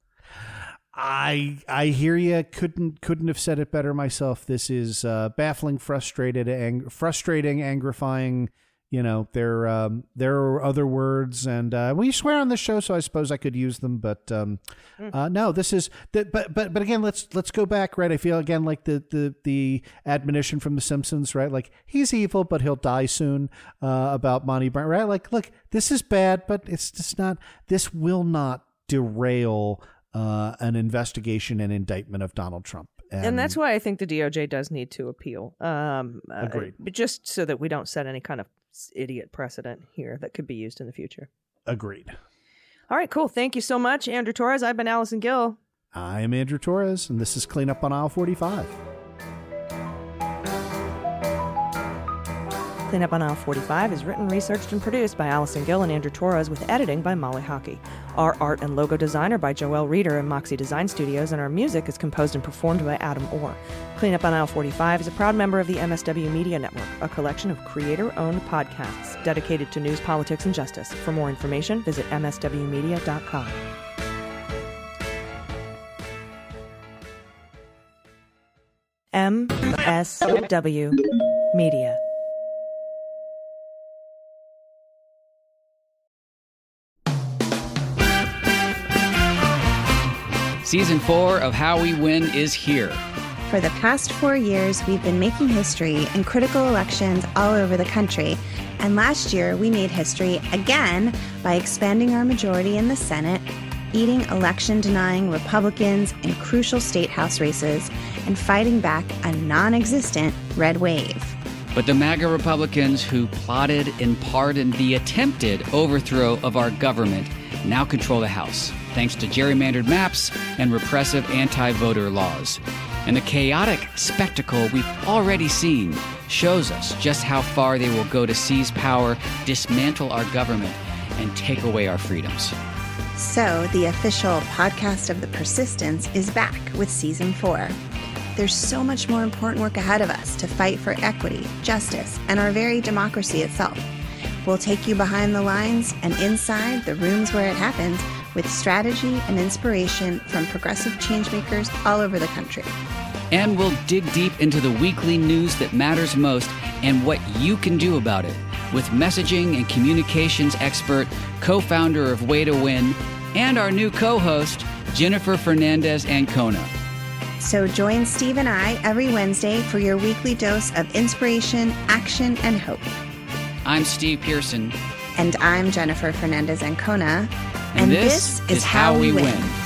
S5: I hear you. Couldn't have said it better myself. This is baffling, frustrating, angrifying. There are other words, and we swear on this show, so I suppose I could use them. But no, this is. But again, let's go back. Right, I feel again like the admonition from The Simpsons. Right, like he's evil, but he'll die soon. About Monty Brown. Right, like look, this is bad, but it's just not. This will not derail an investigation and indictment of Donald Trump.
S1: And that's why I think the DOJ does need to appeal.
S5: Agreed.
S1: Just so that we don't set any kind of idiot precedent here that could be used in the future.
S5: Agreed.
S1: All right, cool. Thank you so much, Andrew Torres. I've been Allison Gill.
S5: I am Andrew Torres, and this is Cleanup on Aisle 45.
S1: Cleanup on Aisle 45 is written, researched, and produced by Allison Gill and Andrew Torres with editing by Molly Hockey. Our art and logo design are by Joelle Reeder and Moxie Design Studios, and our music is composed and performed by Adam Orr. Cleanup on Aisle 45 is a proud member of the MSW Media Network, a collection of creator-owned podcasts dedicated to news, politics, and justice. For more information, visit mswmedia.com. MSW Media.
S6: Season 4 of How We Win is here.
S7: For the past 4 years, we've been making history in critical elections all over the country. And last year, we made history again by expanding our majority in the Senate, beating election-denying Republicans in crucial state house races, and fighting back a non-existent red wave.
S6: But the MAGA Republicans who plotted and pardoned the attempted overthrow of our government now control the House, thanks to gerrymandered maps and repressive anti-voter laws. And the chaotic spectacle we've already seen shows us just how far they will go to seize power, dismantle our government, and take away our freedoms.
S7: So, the official podcast of The Persistence is back with Season 4. There's so much more important work ahead of us to fight for equity, justice, and our very democracy itself. We'll take you behind the lines and inside the rooms where it happens with strategy and inspiration from progressive changemakers all over the country.
S6: And we'll dig deep into the weekly news that matters most and what you can do about it with messaging and communications expert, co-founder of Way to Win, and our new co-host, Jennifer Fernandez-Ancona.
S7: So join Steve and I every Wednesday for your weekly dose of inspiration, action, and hope.
S6: I'm Steve Pearson.
S7: And I'm Jennifer Fernandez Ancona.
S6: And this is How We Win.